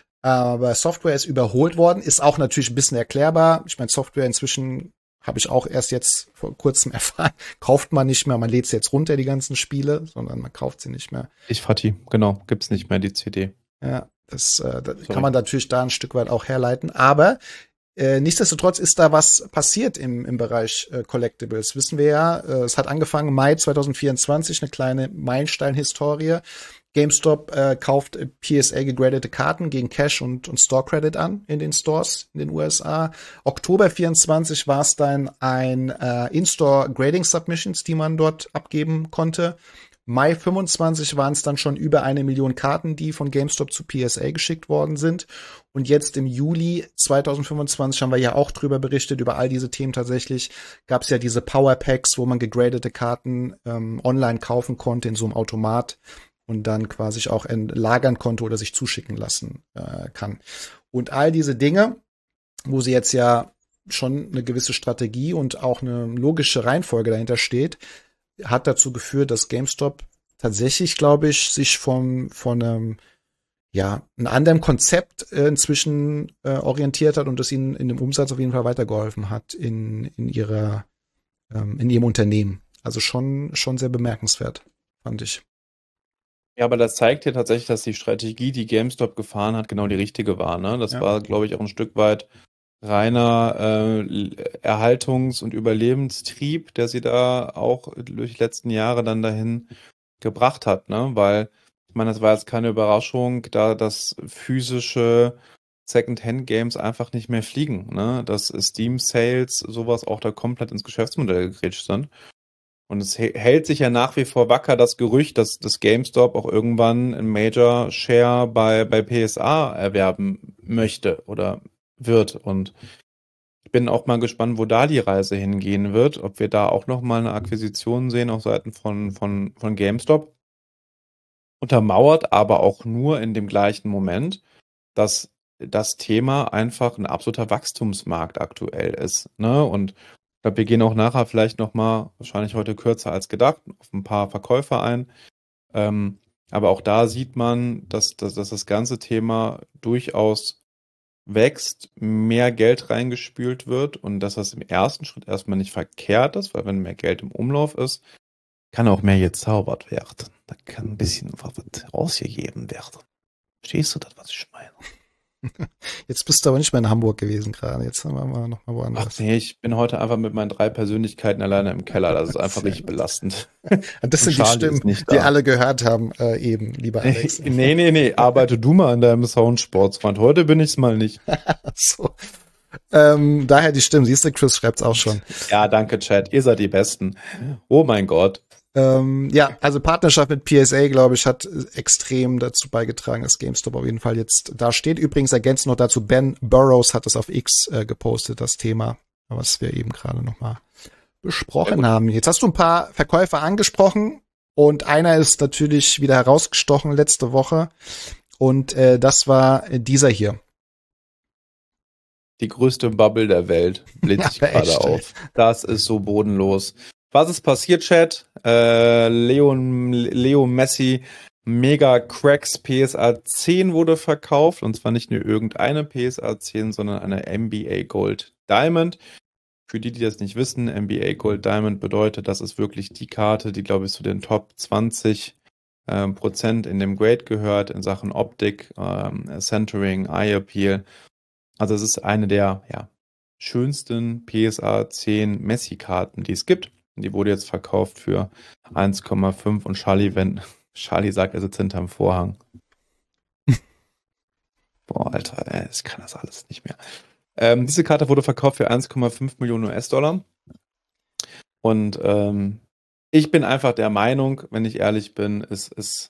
Aber Software ist überholt worden, ist auch natürlich ein bisschen erklärbar. Ich meine, Software inzwischen habe ich auch erst jetzt vor kurzem erfahren, kauft man nicht mehr, man lädt sie jetzt runter, die ganzen Spiele, sondern man kauft sie nicht mehr. Ich Fatih, genau, gibt's nicht mehr die C D. Ja, das, äh, das kann man natürlich da ein Stück weit auch herleiten. Aber äh, nichtsdestotrotz ist da was passiert im, im Bereich äh, Collectibles. Wissen wir ja, äh, es hat angefangen Mai zwanzig vierundzwanzig, eine kleine Meilenstein-Historie. GameStop äh, kauft P S A gegradete Karten gegen Cash und, und Store Credit an in den Stores in den U S A. Oktober vierundzwanzig war es dann ein äh, In-Store Grading Submissions, die man dort abgeben konnte. Mai fünfundzwanzig waren es dann schon über eine Million Karten, die von GameStop zu P S A geschickt worden sind. Und jetzt im Juli zwanzig fünfundzwanzig haben wir ja auch drüber berichtet, über all diese Themen tatsächlich. Gab es ja diese Power Packs, wo man gegradete Karten ähm, online kaufen konnte in so einem Automat und dann quasi auch lagern konnte oder sich zuschicken lassen äh, kann. Und all diese Dinge, wo sie jetzt ja schon eine gewisse Strategie und auch eine logische Reihenfolge dahinter steht, hat dazu geführt, dass GameStop tatsächlich, glaube ich, sich von, von einem, ja, einem anderen Konzept äh, inzwischen äh, orientiert hat und das ihnen in dem Umsatz auf jeden Fall weitergeholfen hat in, in ihrer, ähm, in ihrem Unternehmen. Also schon, schon sehr bemerkenswert, fand ich. Ja, aber das zeigt ja tatsächlich, dass die Strategie, die GameStop gefahren hat, genau die richtige war, ne? Das Ja. war, glaube ich, auch ein Stück weit reiner äh, Erhaltungs- und Überlebenstrieb, der sie da auch durch die letzten Jahre dann dahin gebracht hat, ne? Weil, ich meine, das war jetzt keine Überraschung, da das physische Second-Hand-Games einfach nicht mehr fliegen, ne? Dass Steam-Sales, sowas auch da komplett ins Geschäftsmodell gegrätscht sind. Und es hält sich ja nach wie vor wacker das Gerücht, dass das GameStop auch irgendwann einen Major-Share bei, bei P S A erwerben möchte oder wird. Und Ich bin auch mal gespannt, wo da die Reise hingehen wird, ob wir da auch nochmal eine Akquisition sehen auf Seiten von, von, von GameStop. Untermauert aber auch nur in dem gleichen Moment, dass das Thema einfach ein absoluter Wachstumsmarkt aktuell ist. Ne? Und ich glaube, wir gehen auch nachher vielleicht nochmal, wahrscheinlich heute kürzer als gedacht, auf ein paar Verkäufer ein. Ähm, aber auch da sieht man, dass, dass, dass das ganze Thema durchaus wächst, mehr Geld reingespült wird und dass das im ersten Schritt erstmal nicht verkehrt ist, weil wenn mehr Geld im Umlauf ist, kann auch mehr gezaubert werden. Da kann ein bisschen was rausgegeben werden. Verstehst du das, was ich meine? Jetzt bist du aber nicht mehr in Hamburg gewesen gerade. Jetzt haben wir mal noch mal woanders. Ach nee, ich bin heute einfach mit meinen drei Persönlichkeiten alleine im Keller. Das ist einfach richtig belastend. Das sind die Stimmen, die alle gehört haben, äh, eben, lieber Alex. Nee, nee, nee. Arbeite du mal an deinem Soundsportsfreund. Heute bin ich's mal nicht. So. Ähm, daher die Stimmen. Siehst du, Chris schreibt's auch schon. Ja, danke, Chat. Ihr seid die Besten. Oh mein Gott. Ähm, ja, also Partnerschaft mit P S A, glaube ich, hat extrem dazu beigetragen, dass GameStop auf jeden Fall jetzt da steht. Übrigens ergänzt noch dazu, Ben Burrows hat das auf X äh, gepostet, das Thema, was wir eben gerade nochmal besprochen haben. Jetzt hast du ein paar Verkäufer angesprochen und einer ist natürlich wieder herausgestochen letzte Woche und äh, das war dieser hier. Die größte Bubble der Welt bläht sich Ja, gerade echt, auf. Das ist so bodenlos. Was ist passiert, Chat? Äh, Leo, Leo Messi, Mega Cracks P S A zehn wurde verkauft. Und zwar nicht nur irgendeine P S A zehn, sondern eine N B A Gold Diamond. Für die, die das nicht wissen, N B A Gold Diamond bedeutet, das ist wirklich die Karte, die, glaube ich, zu den Top zwanzig ähm, Prozent in dem Grade gehört, in Sachen Optik, ähm, Centering, Eye Appeal. Also es ist eine der ja, schönsten P S A zehn Messi-Karten, die es gibt. Die wurde jetzt verkauft für eins Komma fünf und Charlie, wenn Charlie sagt, er sitzt hinterm Vorhang. Boah, Alter, ey, ich kann das alles nicht mehr. Ähm, diese Karte wurde verkauft für eins Komma fünf Millionen U S-Dollar. Und ähm, ich bin einfach der Meinung, wenn ich ehrlich bin, es ist,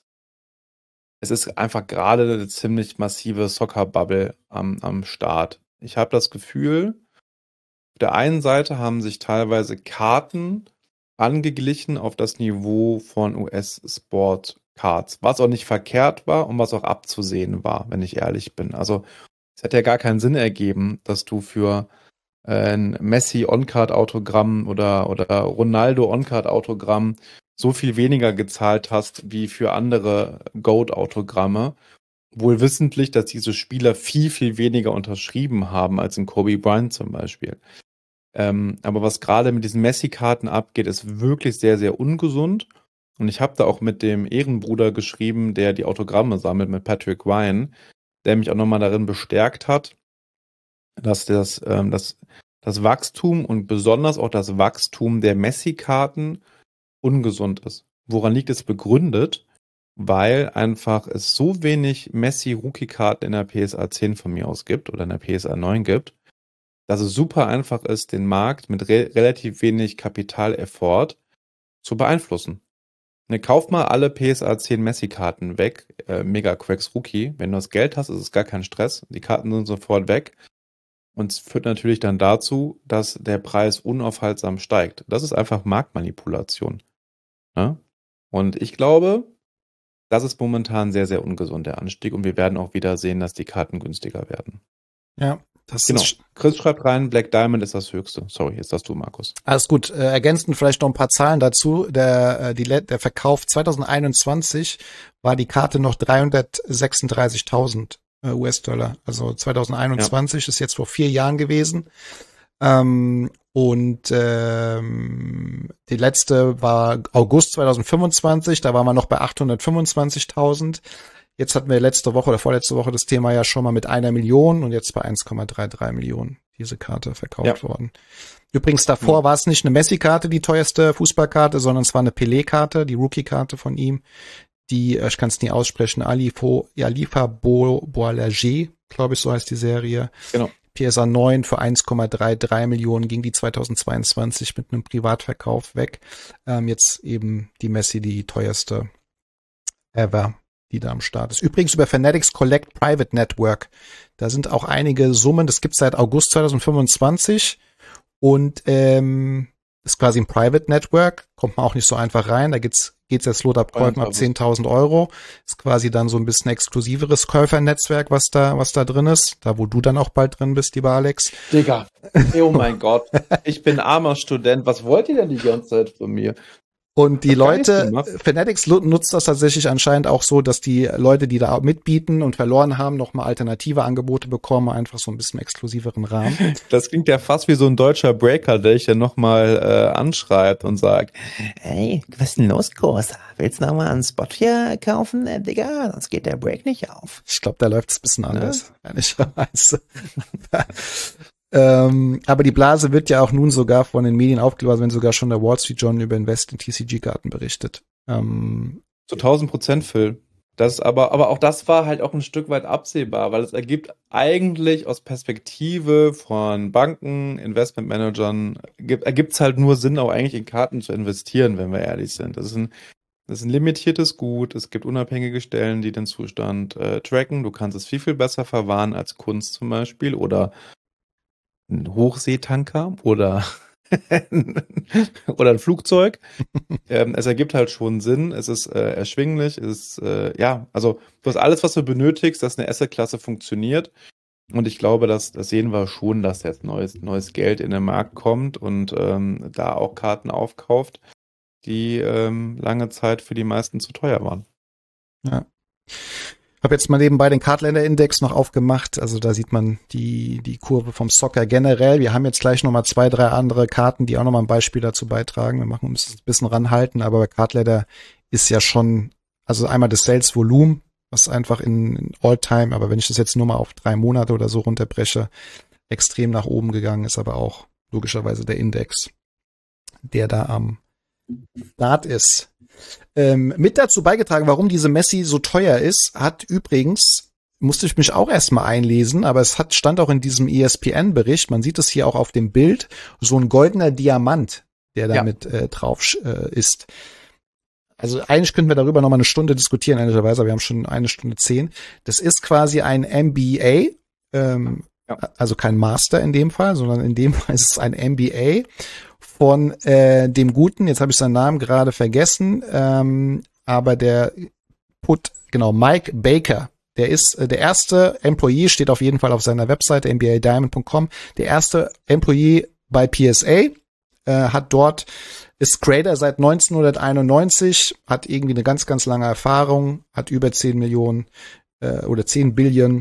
es ist einfach gerade eine ziemlich massive Soccer-Bubble am, am Start. Ich habe das Gefühl, auf der einen Seite haben sich teilweise Karten angeglichen auf das Niveau von U S-Sport-Cards, was auch nicht verkehrt war und was auch abzusehen war, wenn ich ehrlich bin. Also es hätte ja gar keinen Sinn ergeben, dass du für äh, ein Messi-On-Card-Autogramm oder, oder Ronaldo-On-Card-Autogramm so viel weniger gezahlt hast wie für andere Goat-Autogramme, wohl wissentlich, dass diese Spieler viel, viel weniger unterschrieben haben als in Kobe Bryant zum Beispiel. Ähm, aber was gerade mit diesen Messi-Karten abgeht, ist wirklich sehr, sehr ungesund. Und ich habe da auch mit dem Ehrenbruder geschrieben, der die Autogramme sammelt, mit Patrick Ryan, der mich auch nochmal darin bestärkt hat, dass das, ähm, das, das Wachstum und besonders auch das Wachstum der Messi-Karten ungesund ist. Woran liegt es begründet? Weil einfach es so wenig Messi-Rookie-Karten in der P S A zehn von mir aus gibt oder in der P S A neun gibt, dass es super einfach ist, den Markt mit re- relativ wenig Kapital-Effort zu beeinflussen. Ne, kauf mal alle P S A zehn Messi-Karten weg, äh, Mega Cracks Rookie. Wenn du das Geld hast, ist es gar kein Stress. Die Karten sind sofort weg. Und es führt natürlich dann dazu, dass der Preis unaufhaltsam steigt. Das ist einfach Marktmanipulation. Ne? Und ich glaube, das ist momentan sehr, sehr ungesund, der Anstieg. Und wir werden auch wieder sehen, dass die Karten günstiger werden. Ja, das Genau. ist. Chris schreibt rein, Black Diamond ist das höchste. Sorry, jetzt hast du, Markus. Alles gut. Äh, ergänzend vielleicht noch ein paar Zahlen dazu. Der, äh, die, der Verkauf zwanzig einundzwanzig war die Karte noch dreihundertsechsunddreißigtausend äh, U S-Dollar. Also zwanzig einundzwanzig ja. Ist jetzt vor vier Jahren gewesen. Ähm, und ähm, die letzte war August zwanzig fünfundzwanzig. Da waren wir noch bei achthundertfünfundzwanzigtausend. Jetzt hatten wir letzte Woche oder vorletzte Woche das Thema ja schon mal mit einer Million und jetzt bei eins Komma dreiunddreißig Millionen diese Karte verkauft ja. worden. Übrigens davor ja. war es nicht eine Messi-Karte, die teuerste Fußballkarte, sondern es war eine Pelé-Karte, die Rookie-Karte von ihm, die, ich kann es nie aussprechen, Alifo, Alifa Boalager, glaube ich, so heißt die Serie. Genau. P S A neun für eins Komma dreiunddreißig Millionen ging die zweitausendzweiundzwanzig mit einem Privatverkauf weg. Ähm, jetzt eben die Messi, die teuerste ever. die da am Start ist. Übrigens über Fanatics Collect Private Network. Da sind auch einige Summen, das gibt's seit August zwanzig fünfundzwanzig und ähm, ist quasi ein Private Network, kommt man auch nicht so einfach rein. Da geht's geht's jetzt los ab Käufen ab zehntausend Euro. Ist quasi dann so ein bisschen exklusiveres Käufernetzwerk, was da was da drin ist. Da, wo du dann auch bald drin bist, lieber Alex. Digga, oh mein Gott, ich bin armer Student. Was wollt ihr denn die ganze Zeit von mir? Und die Leute, Fanatics nutzt das tatsächlich anscheinend auch so, dass die Leute, die da mitbieten und verloren haben, nochmal alternative Angebote bekommen, einfach so ein bisschen exklusiveren Rahmen. Das klingt ja fast wie so ein deutscher Breaker, der dich dann nochmal äh, anschreibt und sagt, hey, was ist denn los, Großer? Willst du nochmal einen Spot hier kaufen, äh, Digga? Sonst geht der Break nicht auf. Ich glaube, da läuft es ein bisschen anders, ja? Ehrlicherweise. Ähm, aber die Blase wird ja auch nun sogar von den Medien aufgelöst, wenn sogar schon der Wall Street Journal über Invest in T C G-Karten berichtet. Ähm, Zu tausend Prozent, Phil. Das aber, aber auch das war halt auch ein Stück weit absehbar, weil es ergibt eigentlich aus Perspektive von Banken, Investmentmanagern, ergibt es halt nur Sinn, auch eigentlich in Karten zu investieren, wenn wir ehrlich sind. Das ist ein, das ist ein limitiertes Gut. Es gibt unabhängige Stellen, die den Zustand äh, tracken. Du kannst es viel, viel besser verwahren als Kunst zum Beispiel oder ein Hochseetanker oder oder ein Flugzeug. ähm, es ergibt halt schon Sinn, es ist äh, erschwinglich, es ist, äh, ja, also du hast alles, was du benötigst, dass eine Asset-Klasse funktioniert und ich glaube, dass das sehen wir schon, dass jetzt neues, neues Geld in den Markt kommt und ähm, da auch Karten aufkauft, die ähm, lange Zeit für die meisten zu teuer waren. Ja. Habe jetzt mal nebenbei den Cardländer-Index noch aufgemacht. Also da sieht man die die Kurve vom Soccer generell. Wir haben jetzt gleich noch mal zwei, drei andere Karten, die auch noch mal ein Beispiel dazu beitragen. Wir machen uns ein bisschen ranhalten, aber bei Cardladder ist ja schon, also einmal das Sales-Volumen, was einfach in, in All-Time, aber wenn ich das jetzt nur mal auf drei Monate oder so runterbreche, extrem nach oben gegangen ist, aber auch logischerweise der Index, der da am Start ist. Ähm, mit dazu beigetragen, warum diese Messi so teuer ist, hat übrigens, musste ich mich auch erstmal einlesen, aber es hat stand auch in diesem E S P N-Bericht, man sieht es hier auch auf dem Bild, so ein goldener Diamant, der damit ja. äh, drauf äh, ist. Also eigentlich könnten wir darüber noch mal eine Stunde diskutieren, ehrlicherweise, wir haben schon eine Stunde zehn. Das ist quasi ein M B A, ähm, ja. also kein Master in dem Fall, sondern in dem Fall ist es ein M B A von äh, dem Guten, jetzt habe ich seinen Namen gerade vergessen, ähm, aber der Put, genau, Mike Baker, der ist äh, der erste Employee, steht auf jeden Fall auf seiner Webseite m b a diamond punkt com, der erste Employee bei P S A, äh, hat dort, ist Trader seit neunzehnhunderteinundneunzig, hat irgendwie eine ganz, ganz lange Erfahrung, hat über zehn Millionen äh, oder zehn Billionen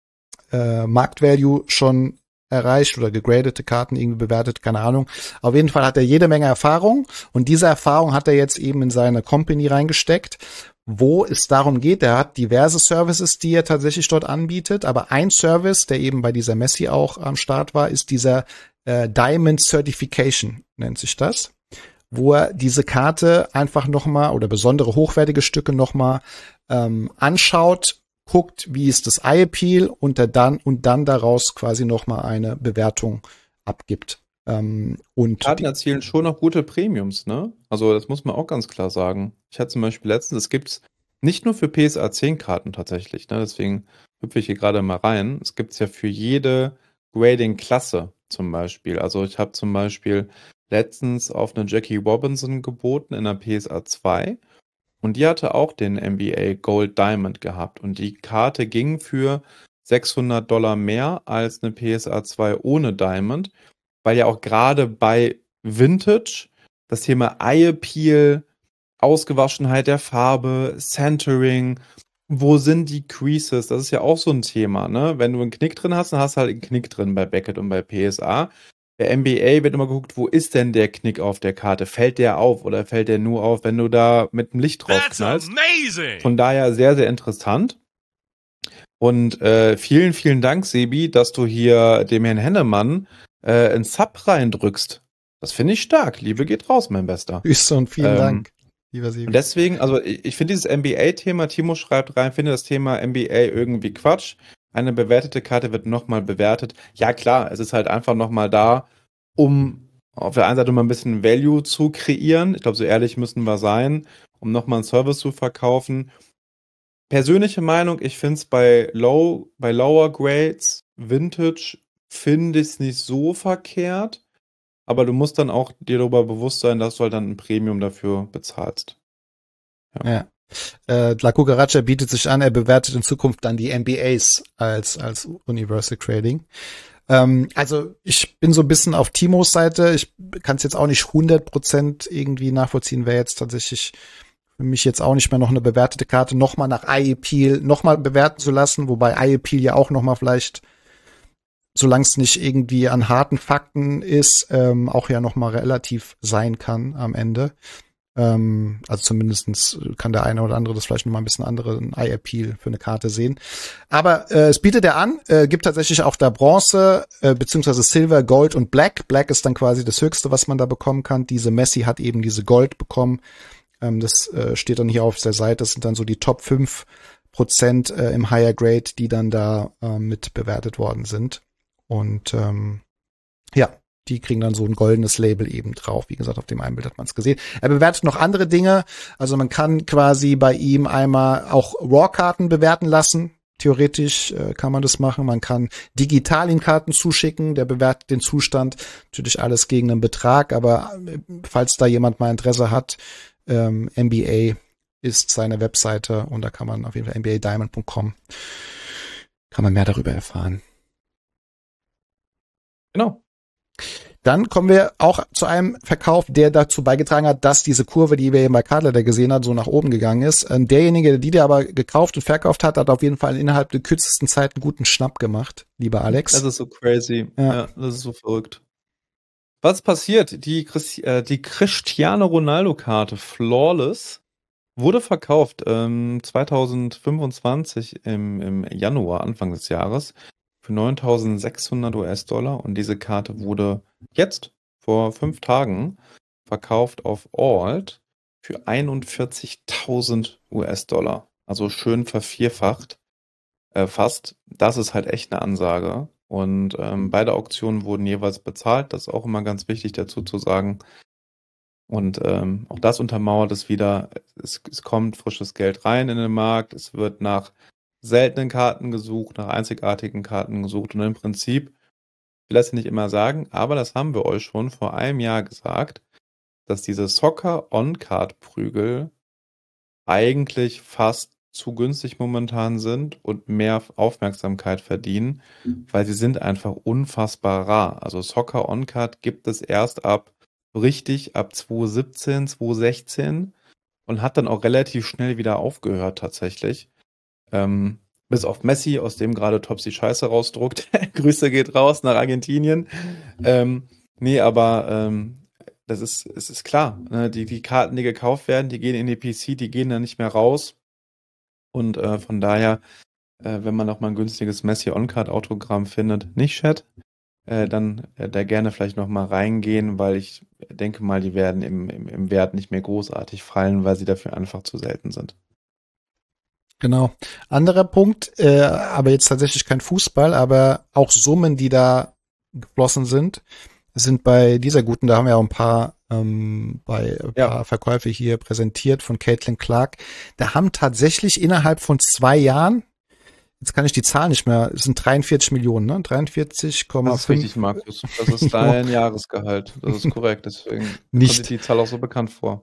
äh, Marktvalue schon erreicht oder gegradete Karten irgendwie bewertet, keine Ahnung. Auf jeden Fall hat er jede Menge Erfahrung und diese Erfahrung hat er jetzt eben in seine Company reingesteckt, wo es darum geht, er hat diverse Services, die er tatsächlich dort anbietet, aber ein Service, der eben bei dieser Messi auch am Start war, ist dieser äh, Diamond Certification, nennt sich das, wo er diese Karte einfach nochmal oder besondere hochwertige Stücke nochmal ähm, anschaut, guckt, wie ist das Eye-Appeal und dann und dann daraus quasi nochmal eine Bewertung abgibt. Ähm, und Karten erzielen schon noch gute Premiums, ne? Also das muss man auch ganz klar sagen. Ich hatte zum Beispiel letztens, es gibt's nicht nur für P S A zehn Karten tatsächlich, ne? Deswegen hüpfe ich hier gerade mal rein. Es gibt's ja für jede Grading-Klasse zum Beispiel. Also ich habe zum Beispiel letztens auf eine Jackie Robinson geboten in der P S A zwei. Und die hatte auch den M B A Gold Diamond gehabt. Und die Karte ging für sechshundert Dollar mehr als eine P S A zwei ohne Diamond. Weil ja auch gerade bei Vintage das Thema Eye Appeal, Ausgewaschenheit der Farbe, Centering, wo sind die Creases? Das ist ja auch so ein Thema, ne? Wenn du einen Knick drin hast, dann hast du halt einen Knick drin bei Beckett und bei P S A. Bei M B A wird immer geguckt, wo ist denn der Knick auf der Karte? Fällt der auf oder fällt der nur auf, wenn du da mit dem Licht drauf knallst? Von daher sehr, sehr interessant. Und äh, vielen, vielen Dank, Sebi, dass du hier dem Herrn Hennemann äh, einen Sub reindrückst. Das finde ich stark. Liebe geht raus, mein Bester. Grüße und vielen ähm, Dank, lieber Sebi. Und deswegen, also ich, ich finde dieses M B A-Thema, Timo schreibt rein, finde das Thema M B A irgendwie Quatsch. Eine bewertete Karte wird nochmal bewertet. Ja klar, es ist halt einfach nochmal da, um auf der einen Seite mal ein bisschen Value zu kreieren. Ich glaube, so ehrlich müssen wir sein, um nochmal einen Service zu verkaufen. persönliche Meinung, ich finde es bei Low, bei Lower Grades, Vintage, finde ich es nicht so verkehrt. Aber du musst dann auch dir darüber bewusst sein, dass du halt dann ein Premium dafür bezahlst. Ja. ja. Äh, La Cucaracha bietet sich an, er bewertet in Zukunft dann die N B As als, als Universal Trading. Ähm, also ich bin so ein bisschen auf Timos Seite. Ich kann es jetzt auch nicht hundert Prozent irgendwie nachvollziehen, wer jetzt tatsächlich für mich jetzt auch nicht mehr noch eine bewertete Karte nochmal nach iAppeal nochmal bewerten zu lassen, wobei iAppeal ja auch nochmal vielleicht, solange es nicht irgendwie an harten Fakten ist, ähm, auch ja noch mal relativ sein kann am Ende. Ähm, also zumindestens kann der eine oder andere das vielleicht noch mal ein bisschen anderen iAppeal für eine Karte sehen. Aber äh, es bietet er an, äh, gibt tatsächlich auch da Bronze, äh, beziehungsweise Silver, Gold und Black. Black ist dann quasi das Höchste, was man da bekommen kann. Diese Messi hat eben diese Gold bekommen. Ähm, das äh, steht dann hier auf der Seite. Das sind dann so die Top fünf Prozent äh, im Higher Grade, die dann da äh, mit bewertet worden sind. Und ähm, ja, die kriegen dann so ein goldenes Label eben drauf. Wie gesagt, auf dem einen Bild hat man es gesehen. Er bewertet noch andere Dinge. Also man kann quasi bei ihm einmal auch Raw-Karten bewerten lassen. Theoretisch äh, kann man das machen. Man kann digital ihm Karten zuschicken. Der bewertet den Zustand. Natürlich alles gegen einen Betrag. Aber äh, falls da jemand mal Interesse hat, ähm, N B A ist seine Webseite. Und da kann man auf jeden Fall N B A Diamond Punkt com kann man mehr darüber erfahren. Genau. Dann kommen wir auch zu einem Verkauf, der dazu beigetragen hat, dass diese Kurve, die wir eben bei Cardletter gesehen haben, so nach oben gegangen ist. Derjenige, die der aber gekauft und verkauft hat, hat auf jeden Fall innerhalb der kürzesten Zeit einen guten Schnapp gemacht, lieber Alex. Das ist so crazy. Ja, ja das ist so verrückt. Was passiert? Die, Christi- äh, die Cristiano Ronaldo-Karte Flawless wurde verkauft ähm, zwanzig fünfundzwanzig im, im Januar, Anfang des Jahres, für neuntausendsechshundert US-Dollar und diese Karte wurde jetzt vor fünf Tagen verkauft auf Alt für einundvierzigtausend US-Dollar. Also schön vervierfacht, äh, fast. Das ist halt echt eine Ansage. Und ähm, beide Auktionen wurden jeweils bezahlt. Das ist auch immer ganz wichtig dazu zu sagen. Und ähm, auch das untermauert es wieder. Es, es kommt frisches Geld rein in den Markt. Es wird nach seltenen Karten gesucht, nach einzigartigen Karten gesucht und im Prinzip, ich will das nicht immer sagen, aber das haben wir euch schon vor einem Jahr gesagt, dass diese Soccer-On-Card-Prügel eigentlich fast zu günstig momentan sind und mehr Aufmerksamkeit verdienen, weil sie sind einfach unfassbar rar. Also Soccer-On-Card gibt es erst ab, richtig ab zwanzig siebzehn, zwanzig sechzehn und hat dann auch relativ schnell wieder aufgehört tatsächlich. Ähm, bis auf Messi, aus dem gerade Topsy Scheiße rausdruckt. Grüße geht raus nach Argentinien. Ähm, nee, aber ähm, das ist, es ist klar. Ne? Die, die Karten, die gekauft werden, die gehen in die P C, die gehen dann nicht mehr raus. Und äh, von daher, äh, wenn man noch mal ein günstiges Messi-On-Card-Autogramm findet, nicht Chat, äh, dann äh, da gerne vielleicht noch mal reingehen, weil ich denke mal, die werden im, im, im Wert nicht mehr großartig fallen, weil sie dafür einfach zu selten sind. Genau. Anderer Punkt, äh, aber jetzt tatsächlich kein Fußball, aber auch Summen, die da geflossen sind, sind bei dieser guten, da haben wir auch ein paar, ähm, bei ein Ja. paar Verkäufe hier präsentiert von Caitlin Clark. Da haben tatsächlich innerhalb von zwei Jahren, jetzt kann ich die Zahl nicht mehr, es sind dreiundvierzig Millionen, ne? dreiundvierzig Komma fünf. Das ist richtig, Markus. Das ist dein Jahresgehalt. Das ist korrekt. Deswegen Nicht. kommt dir die Zahl auch so bekannt vor.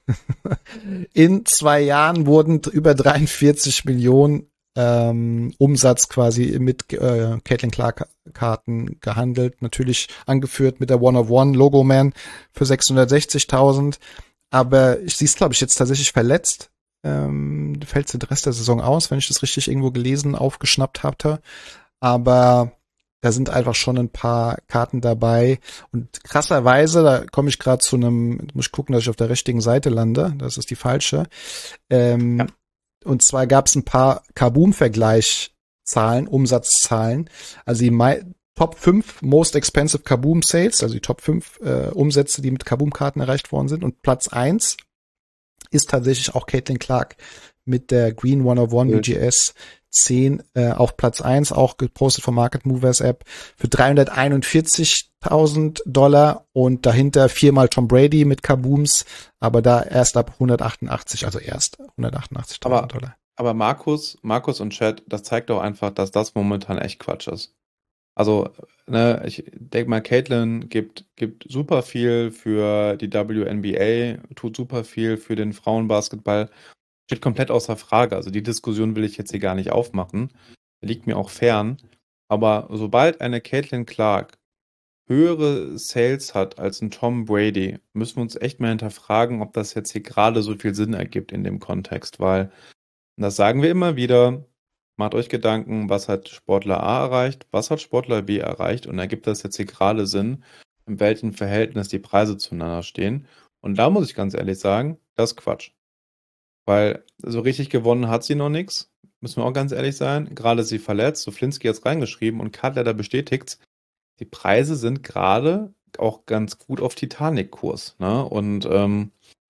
In zwei Jahren wurden über dreiundvierzig Millionen ähm, Umsatz quasi mit äh, Caitlin Clark Karten gehandelt. Natürlich angeführt mit der One-of-One Logoman für sechshundertsechzigtausend. Aber ich sie ist, glaube ich, jetzt tatsächlich verletzt. Ähm, fällt den Rest der Saison aus, wenn ich das richtig irgendwo gelesen, aufgeschnappt hatte. Aber da sind einfach schon ein paar Karten dabei. Und krasserweise, da komme ich gerade zu einem, muss ich gucken, dass ich auf der richtigen Seite lande. Das ist die falsche. Ähm, Ja. Und zwar gab es ein paar Kaboom-Vergleichszahlen, Umsatzzahlen. Also die My- Top fünf Most Expensive Kaboom Sales, also die Top fünf äh, Umsätze, die mit Kaboom-Karten erreicht worden sind. Und Platz eins ist tatsächlich auch Caitlin Clark mit der Green hundertundeins B G S zehn äh, auf Platz eins, auch gepostet von Market Movers App für dreihunderteinundvierzigtausend Dollar und dahinter viermal Tom Brady mit Kabooms, aber da erst ab hundertachtundachtzig, also erst hundertachtundachtzigtausend Dollar. Aber Markus, Markus und Chat, das zeigt doch einfach, dass das momentan echt Quatsch ist. Also, ne, ich denke mal, Caitlyn gibt, gibt super viel für die W N B A, tut super viel für den Frauenbasketball. Steht komplett außer Frage. Also die Diskussion will ich jetzt hier gar nicht aufmachen. Liegt mir auch fern. Aber sobald eine Caitlyn Clark höhere Sales hat als ein Tom Brady, müssen wir uns echt mal hinterfragen, ob das jetzt hier gerade so viel Sinn ergibt in dem Kontext, weil, und das sagen wir immer wieder, macht euch Gedanken, was hat Sportler A erreicht, was hat Sportler B erreicht und ergibt das jetzt hier gerade Sinn, in welchem Verhältnis die Preise zueinander stehen. Und da muss ich ganz ehrlich sagen, das ist Quatsch. Weil so richtig gewonnen hat sie noch nichts, müssen wir auch ganz ehrlich sein. Gerade ist sie verletzt, so Flinski jetzt reingeschrieben und Kat leider bestätigt, die Preise sind gerade auch ganz gut auf Titanic-Kurs. Ne? Und ähm,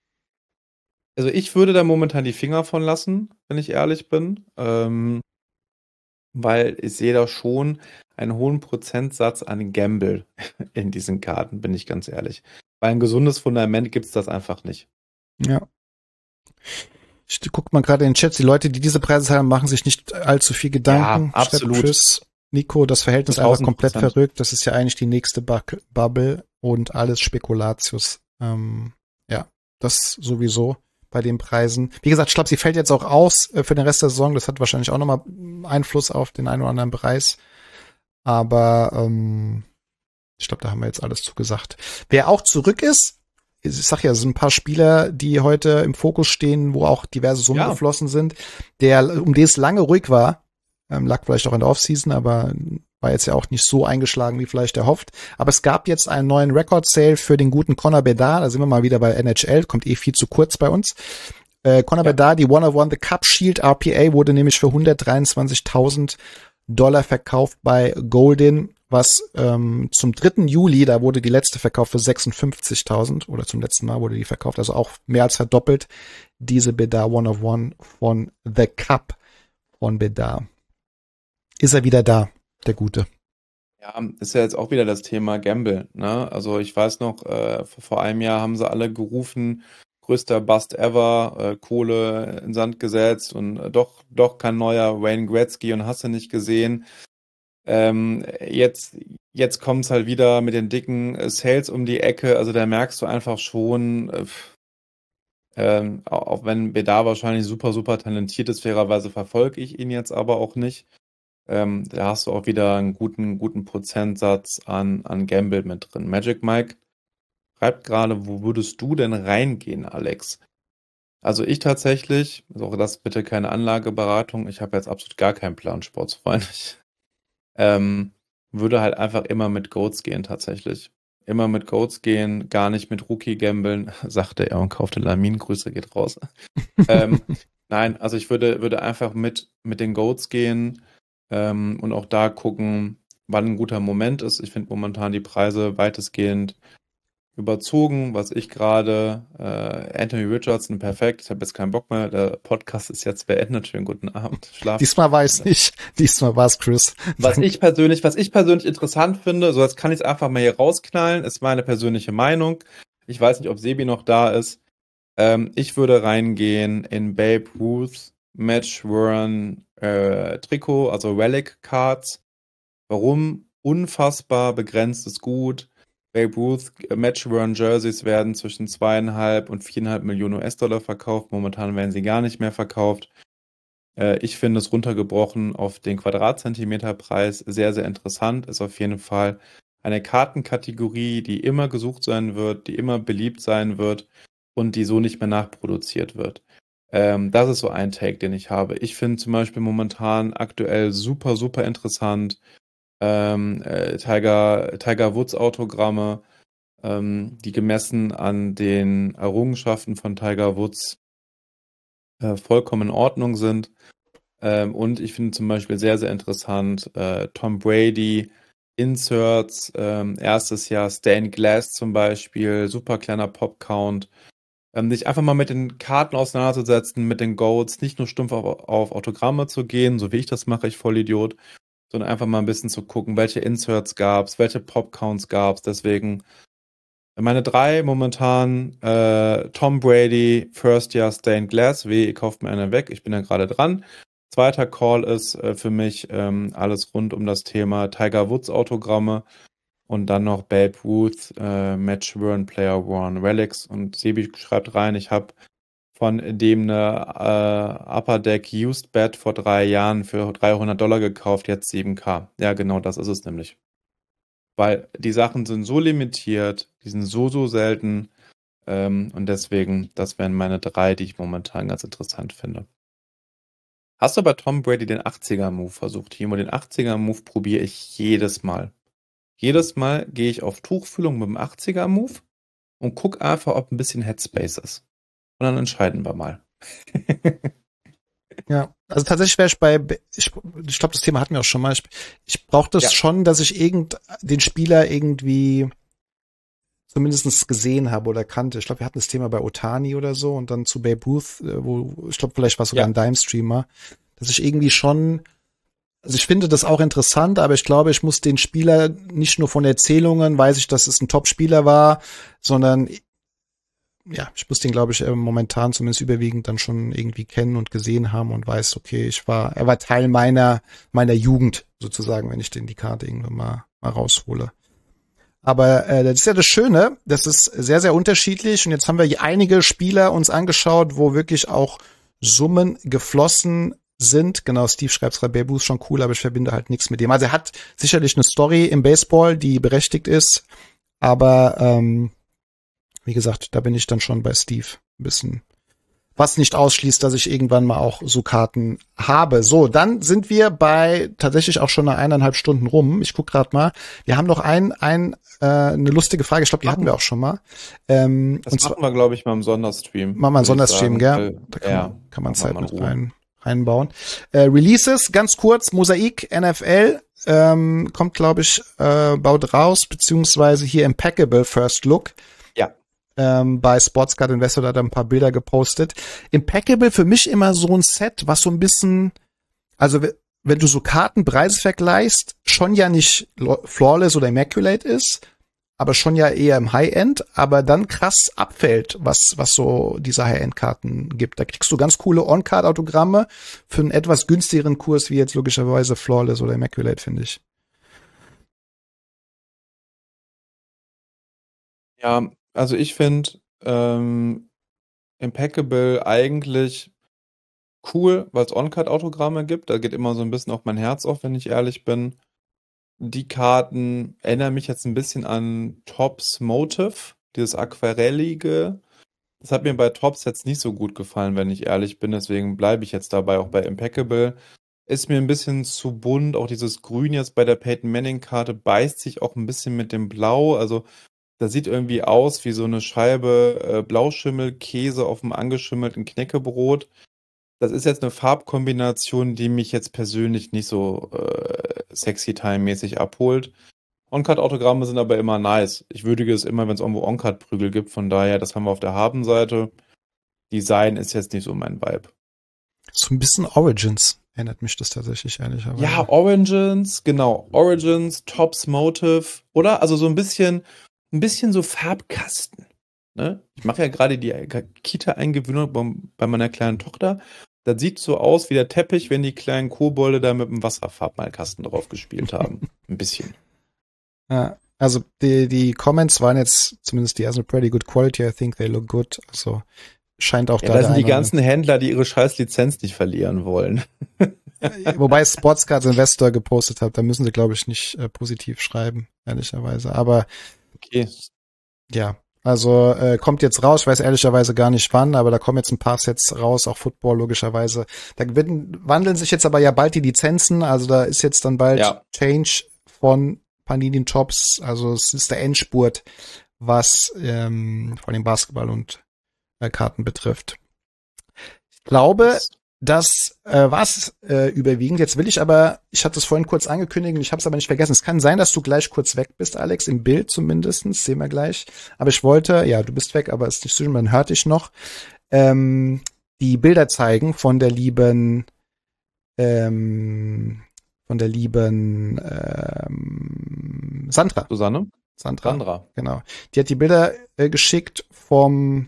also ich würde da momentan die Finger von lassen, wenn ich ehrlich bin. Ähm, weil ich sehe da schon einen hohen Prozentsatz an Gamble in diesen Karten, bin ich ganz ehrlich. Weil ein gesundes Fundament gibt es das einfach nicht. Ja. Ich guck mal gerade in den Chat, die Leute, die diese Preise haben, machen sich nicht allzu viel Gedanken. Ja, absolut. Chris, Nico, das Verhältnis ist einfach komplett tausend Prozent verrückt. Das ist ja eigentlich die nächste Bu- Bubble und alles Spekulatius. Ähm, ja, das sowieso bei den Preisen. Wie gesagt, ich glaube, sie fällt jetzt auch aus äh, für den Rest der Saison. Das hat wahrscheinlich auch nochmal Einfluss auf den einen oder anderen Preis. Aber ähm, ich glaube, da haben wir jetzt alles zugesagt. Wer auch zurück ist, ich sag ja, es sind ein paar Spieler, die heute im Fokus stehen, wo auch diverse Summen Ja. geflossen sind, der, um den es lange ruhig war, ähm, lag vielleicht auch in der Offseason, aber war jetzt ja auch nicht so eingeschlagen, wie vielleicht erhofft. Aber es gab jetzt einen neuen Record-Sale für den guten Conor Bedard, da sind wir mal wieder bei N H L, kommt eh viel zu kurz bei uns. Äh, Conor Ja. Bedard, die One of One, The Cup Shield R P A, wurde nämlich für hundertdreiundzwanzigtausend Dollar verkauft bei Golden, was ähm, zum dritten Juli, da wurde die letzte verkauft für sechsundfünfzigtausend oder zum letzten Mal wurde die verkauft, also auch mehr als verdoppelt, diese Bedard One of One von The Cup von Bedard. Ist er wieder da, der Gute? Ja, ist ja jetzt auch wieder das Thema Gamble, ne? Also ich weiß noch, äh, vor, vor einem Jahr haben sie alle gerufen, größter Bust ever, äh, Kohle in den Sand gesetzt und äh, doch, doch kein neuer Wayne Gretzky und hast du nicht gesehen. Ähm, jetzt, jetzt kommt es halt wieder mit den dicken äh, Sales um die Ecke, also da merkst du einfach schon, äh, ähm, auch auch wenn Bedard wahrscheinlich super, super talentiert ist, fairerweise verfolge ich ihn jetzt aber auch nicht. Ähm, da hast du auch wieder einen guten, guten Prozentsatz an, an Gamble mit drin. Magic Mike schreibt gerade, wo würdest du denn reingehen, Alex? Also ich tatsächlich, also auch das bitte keine Anlageberatung, ich habe jetzt absolut gar keinen Plan, Sportsfreund. Ich, ähm, würde halt einfach immer mit Goats gehen, tatsächlich. Immer mit Goats gehen, gar nicht mit Rookie gambeln, sagte er und kaufte Lamin, Grüße geht raus. ähm, nein, also ich würde, würde einfach mit, mit den Goats gehen, ähm, und auch da gucken, wann ein guter Moment ist. Ich finde momentan die Preise weitestgehend überzogen, was ich gerade, äh, Anthony Richardson, perfekt, ich habe jetzt keinen Bock mehr, der Podcast ist jetzt beendet, schönen guten Abend, schlafen. Diesmal war ich nicht, diesmal war es Chris. Was ich persönlich, was ich persönlich interessant finde, so jetzt kann ich es einfach mal hier rausknallen, ist meine persönliche Meinung. Ich weiß nicht, ob Sebi noch da ist. Ähm, ich würde reingehen in Babe Ruth Match Run äh, Trikot, also Relic Cards. Warum? Unfassbar begrenztes Gut. Babe Ruth äh, Match Run Jerseys werden zwischen zweieinhalb und viereinhalb Millionen U S-Dollar verkauft. Momentan werden sie gar nicht mehr verkauft. Äh, ich finde es runtergebrochen auf den Quadratzentimeterpreis sehr, sehr interessant. Ist auf jeden Fall eine Kartenkategorie, die immer gesucht sein wird, die immer beliebt sein wird und die so nicht mehr nachproduziert wird. Ähm, das ist so ein Take, den ich habe. Ich finde zum Beispiel momentan aktuell super, super interessant ähm, äh, Tiger, Tiger Woods Autogramme, ähm, die gemessen an den Errungenschaften von Tiger Woods äh, vollkommen in Ordnung sind. Ähm, und ich finde zum Beispiel sehr, sehr interessant äh, Tom Brady Inserts, ähm, erstes Jahr Stained Glass zum Beispiel, super kleiner Pop-Count. Ähm, dich einfach mal mit den Karten auseinanderzusetzen, mit den Goats, nicht nur stumpf auf, auf Autogramme zu gehen, so wie ich das mache, ich Vollidiot, sondern einfach mal ein bisschen zu gucken, welche Inserts gab's, welche Pop-Counts gab's. Deswegen Meine drei momentan, äh, Tom Brady, First Year Stained Glass, weh, ihr kauft mir eine weg, ich bin da gerade dran. Zweiter Call ist äh, für mich ähm, alles rund um das Thema Tiger Woods Autogramme und dann noch Babe Ruth, äh, Match Worn Player Worn Relics, und Sebi schreibt rein, ich habe von dem eine äh, Upper Deck Used Bat vor drei Jahren für dreihundert Dollar gekauft, jetzt sieben K. Ja, genau, das ist es nämlich. Weil die Sachen sind so limitiert, die sind so, so selten. Ähm, und deswegen, das wären meine drei, die ich momentan ganz interessant finde. Hast du bei Tom Brady den achtziger-Move versucht, Timo? Den achtziger-Move probiere ich jedes Mal. Jedes Mal gehe ich auf Tuchfühlung mit dem achtziger-Move und gucke einfach, ob ein bisschen Headspace ist. Und dann entscheiden wir mal. Ja, also tatsächlich wäre ich bei, ich, ich glaube, das Thema hatten wir auch schon mal. Ich, ich brauche das ja. schon, dass ich irgend den Spieler irgendwie zumindest gesehen habe oder kannte. Ich glaube, wir hatten das Thema bei Ohtani oder so und dann zu Babe Ruth, wo ich glaube, vielleicht war es sogar ja. ein Dime-Streamer, dass ich irgendwie schon, also ich finde das auch interessant, aber ich glaube, ich muss den Spieler nicht nur von Erzählungen, weiß ich, dass es ein Top-Spieler war, sondern ja, ich muss den, glaube ich, momentan zumindest überwiegend dann schon irgendwie kennen und gesehen haben und weiß, okay, ich war, er war Teil meiner, meiner Jugend sozusagen, wenn ich den die Karte irgendwann mal, mal raushole. Aber äh, das ist ja das Schöne, das ist sehr, sehr unterschiedlich und jetzt haben wir einige Spieler uns angeschaut, wo wirklich auch Summen geflossen sind. Genau, Steve schreibt gerade, Babe Ruth ist schon cool, aber ich verbinde halt nichts mit dem. Also er hat sicherlich eine Story im Baseball, die berechtigt ist, aber ähm, wie gesagt, da bin ich dann schon bei Steve ein bisschen, was nicht ausschließt, dass ich irgendwann mal auch so Karten habe. So, dann sind wir bei tatsächlich auch schon eine eineinhalb Stunden rum. Ich guck gerade mal. Wir haben noch ein, ein äh, eine lustige Frage. Ich glaube, die hatten wir auch schon mal. Ähm, das und machen zwar, wir, glaube ich, mal im Sonderstream. Machen wir einen Sonderstream, gell? Da kann, ja, man, kann man Zeit mit rein, reinbauen. Äh, Releases, ganz kurz. Mosaik, N F L, ähm, kommt, glaube ich, äh, baut raus, beziehungsweise hier Impeccable First Look. Ja. Ähm, bei Sportscard Investor, da hat er ein paar Bilder gepostet. Impeccable für mich immer so ein Set, was so ein bisschen, also wenn du so Kartenpreise vergleichst, schon ja nicht flawless oder immaculate ist, aber schon ja eher im High-End, aber dann krass abfällt, was was so diese High-End-Karten gibt. Da kriegst du ganz coole On-Card-Autogramme für einen etwas günstigeren Kurs, wie jetzt logischerweise flawless oder immaculate, finde ich. Ja, also ich finde ähm, Impeccable eigentlich cool, weil es On-Card-Autogramme gibt. Da geht immer so ein bisschen auf mein Herz auf, wenn ich ehrlich bin. Die Karten erinnern mich jetzt ein bisschen an Topps Motive, dieses Aquarellige. Das hat mir bei Topps jetzt nicht so gut gefallen, wenn ich ehrlich bin. Deswegen bleibe ich jetzt dabei, auch bei Impeccable. Ist mir ein bisschen zu bunt. Auch dieses Grün jetzt bei der Peyton Manning-Karte beißt sich auch ein bisschen mit dem Blau. Also das sieht irgendwie aus wie so eine Scheibe äh, Blauschimmelkäse auf dem angeschimmelten Knäckebrot. Das ist jetzt eine Farbkombination, die mich jetzt persönlich nicht so äh, sexy-time-mäßig abholt. On-Card-Autogramme sind aber immer nice. Ich würdige es immer, wenn es irgendwo On-Card-Prügel gibt. Von daher, das haben wir auf der Habenseite. Design ist jetzt nicht so mein Vibe. So ein bisschen Origins erinnert mich das tatsächlich, ehrlicherweise. Ja, Origins, genau. Origins, Topps Motive, oder? Also so ein bisschen, ein bisschen so Farbkasten. Ne? Ich mache ja gerade die Kita-Eingewöhnung bei meiner kleinen Tochter. Das sieht so aus wie der Teppich, wenn die kleinen Kobolde da mit dem Wasserfarbmalkasten drauf gespielt haben. Ein bisschen. Ja, also die, die Comments waren jetzt, zumindest die ersten pretty good quality, I think they look good. Also scheint auch ja, da. Das sind die ganzen Händler, die ihre scheiß Lizenz nicht verlieren wollen. Wobei Sportscards Investor gepostet hat, da müssen sie, glaube ich, nicht äh, positiv schreiben, ehrlicherweise. Aber okay. Ja, also äh, kommt jetzt raus, ich weiß ehrlicherweise gar nicht wann, aber da kommen jetzt ein paar Sets raus, auch Football logischerweise. Da werden, wandeln sich jetzt aber ja bald die Lizenzen, also da ist jetzt dann bald ja. Change von Panini Topps, also es ist der Endspurt, was ähm, vor allem Basketball und äh, Karten betrifft. Ich glaube, das äh, war's äh, überwiegend. Jetzt will ich aber, ich hatte es vorhin kurz angekündigt und ich habe es aber nicht vergessen. Es kann sein, dass du gleich kurz weg bist, Alex, im Bild zumindestens, sehen wir gleich. Aber ich wollte, ja, du bist weg, aber ist nicht so schlimm, man hört dich noch, ähm, die Bilder zeigen von der lieben, ähm, von der lieben ähm, Sandra. Susanne? Sandra. Sandra. Genau. Die hat die Bilder äh, geschickt vom,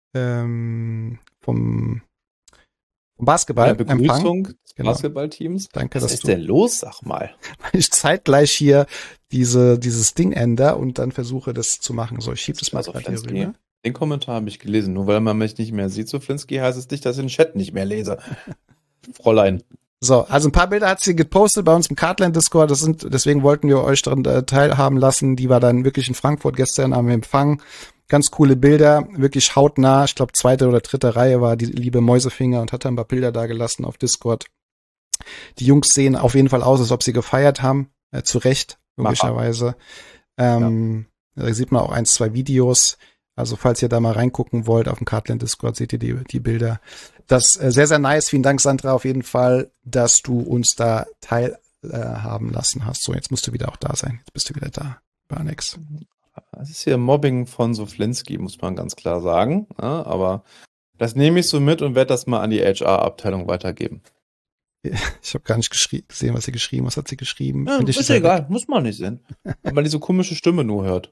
ähm, vom, vom Basketball. Eine Begrüßung des genau. Basketballteams. Danke, Was dass ist du, denn los, sag mal? weil ich zeitgleich hier diese, dieses Ding ändere und dann versuche, das zu machen. So, ich schiebe das mal Also, gerade hier Flinsky, rüber. den Kommentar habe ich gelesen. Nur weil man mich nicht mehr sieht, so Flinsky, heißt es nicht, dass ich den Chat nicht mehr lese. Fräulein. So, also ein paar Bilder hat sie gepostet bei uns im Cardland Discord. Das sind, deswegen wollten wir euch daran äh, teilhaben lassen. Die war dann wirklich in Frankfurt gestern am Empfang. Ganz coole Bilder, wirklich hautnah. Ich glaube, zweite oder dritte Reihe war die liebe Mäusefinger und hat dann ein paar Bilder da gelassen auf Discord. Die Jungs sehen auf jeden Fall aus, als ob sie gefeiert haben. Äh, zu Recht, logischerweise. Ähm, ja. Da sieht man auch eins, zwei Videos. Also falls ihr da mal reingucken wollt auf dem Cardland Discord, seht ihr die, die Bilder. Das ist äh, sehr, sehr nice. Vielen Dank, Sandra, auf jeden Fall, dass du uns da teilhaben äh, lassen hast. So, jetzt musst du wieder auch da sein. Jetzt bist du wieder da, Alex. Das ist hier Mobbing von Soflinski, muss man ganz klar sagen. Ja, aber das nehme ich so mit und werde das mal an die H R-Abteilung weitergeben. Ich habe gar nicht geschrie- gesehen, was sie geschrieben hat. Was hat sie geschrieben? Ja, ist egal, weg? Muss man nicht sehen. Wenn man diese komische Stimme nur hört.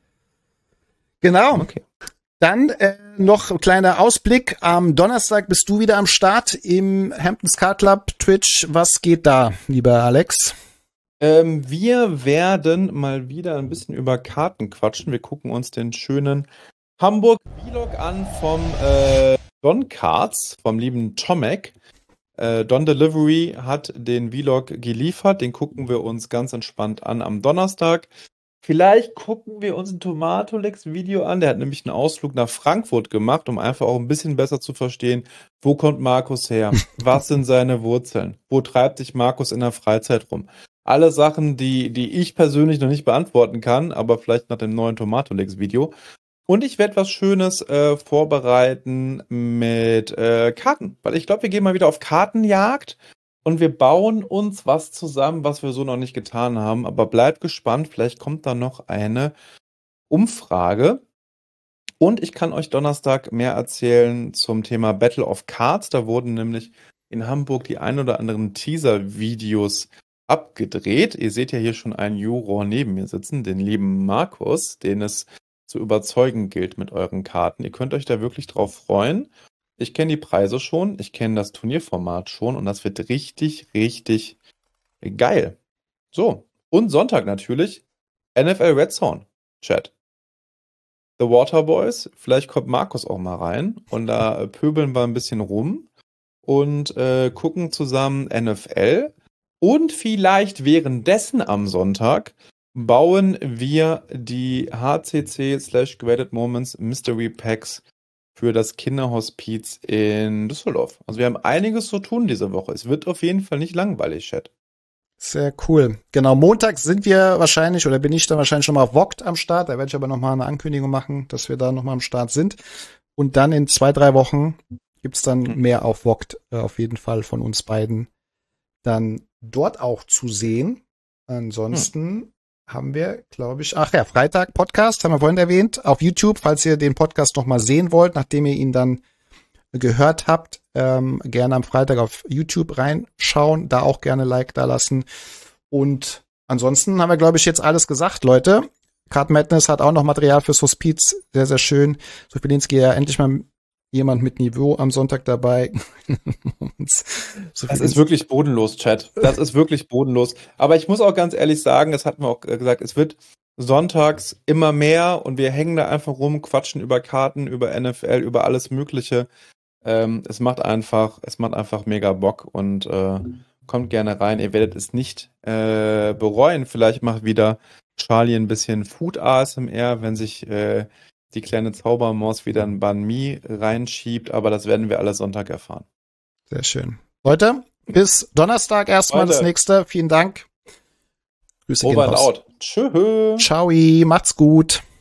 Genau. Okay. Dann äh, noch ein kleiner Ausblick. Am Donnerstag bist du wieder am Start im Hamptons Card Club Twitch. Was geht da, lieber Alex? Ähm, wir werden mal wieder ein bisschen über Karten quatschen. Wir gucken uns den schönen Hamburg-Vlog an vom äh, Don Cards, vom lieben Tomek. Äh, Don Delivery hat den Vlog geliefert. Den gucken wir uns ganz entspannt an am Donnerstag. Vielleicht gucken wir uns ein Tomatolex-Video an. Der hat nämlich einen Ausflug nach Frankfurt gemacht, um einfach auch ein bisschen besser zu verstehen, wo kommt Markus her? Was sind seine Wurzeln? Wo treibt sich Markus in der Freizeit rum? Alle Sachen, die, die ich persönlich noch nicht beantworten kann, aber vielleicht nach dem neuen Tomatolex-Video. Und ich werde was Schönes äh, vorbereiten mit äh, Karten, weil ich glaube, wir gehen mal wieder auf Kartenjagd. Und wir bauen uns was zusammen, was wir so noch nicht getan haben. Aber bleibt gespannt, vielleicht kommt da noch eine Umfrage. Und ich kann euch Donnerstag mehr erzählen zum Thema Battle of Cards. Da wurden nämlich in Hamburg die ein oder anderen Teaser-Videos abgedreht. Ihr seht ja hier schon einen Juror neben mir sitzen, den lieben Markus, den es zu überzeugen gilt mit euren Karten. Ihr könnt euch da wirklich drauf freuen. Ich kenne die Preise schon, ich kenne das Turnierformat schon und das wird richtig, richtig geil. So, und Sonntag natürlich N F L Red Zone Chat. The Waterboys, vielleicht kommt Markus auch mal rein und da pöbeln wir ein bisschen rum und äh, gucken zusammen N F L und vielleicht währenddessen am Sonntag bauen wir die H C C slash Graded Moments Mystery Packs für das Kinderhospiz in Düsseldorf. Also wir haben einiges zu tun diese Woche. Es wird auf jeden Fall nicht langweilig, Chat. Sehr cool. Genau, Montag sind wir wahrscheinlich, oder bin ich dann wahrscheinlich schon mal auf Vogt am Start. Da werde ich aber nochmal eine Ankündigung machen, dass wir da nochmal am Start sind. Und dann in zwei, drei Wochen gibt's dann mehr auf Vogt, äh, auf jeden Fall von uns beiden dann dort auch zu sehen. Ansonsten hm. haben wir, glaube ich, ach ja, Freitag Podcast, haben wir vorhin erwähnt, auf YouTube, falls ihr den Podcast noch mal sehen wollt, nachdem ihr ihn dann gehört habt, ähm, gerne am Freitag auf YouTube reinschauen, da auch gerne Like da lassen. Und ansonsten haben wir, glaube ich, jetzt alles gesagt, Leute. Card Madness hat auch noch Material fürs Hospiz, sehr, sehr schön. Soflinski, ja, endlich mal jemand mit Niveau am Sonntag dabei. Das ist wirklich bodenlos, Chat. Das ist wirklich bodenlos. Aber ich muss auch ganz ehrlich sagen, das hatten wir auch gesagt, es wird sonntags immer mehr und wir hängen da einfach rum, quatschen über Karten, über N F L, über alles Mögliche. Ähm, es macht einfach, es macht einfach mega Bock und äh, kommt gerne rein. Ihr werdet es nicht äh, bereuen. Vielleicht macht wieder Charlie ein bisschen Food A S M R, wenn sich äh, die kleine Zaubermaus wieder ein Banh Mi reinschiebt, aber das werden wir alle Sonntag erfahren. Sehr schön. Leute, bis Donnerstag erstmal das nächste. Vielen Dank. Grüße gehen raus. Over and out. Tschö. Ciao, macht's gut.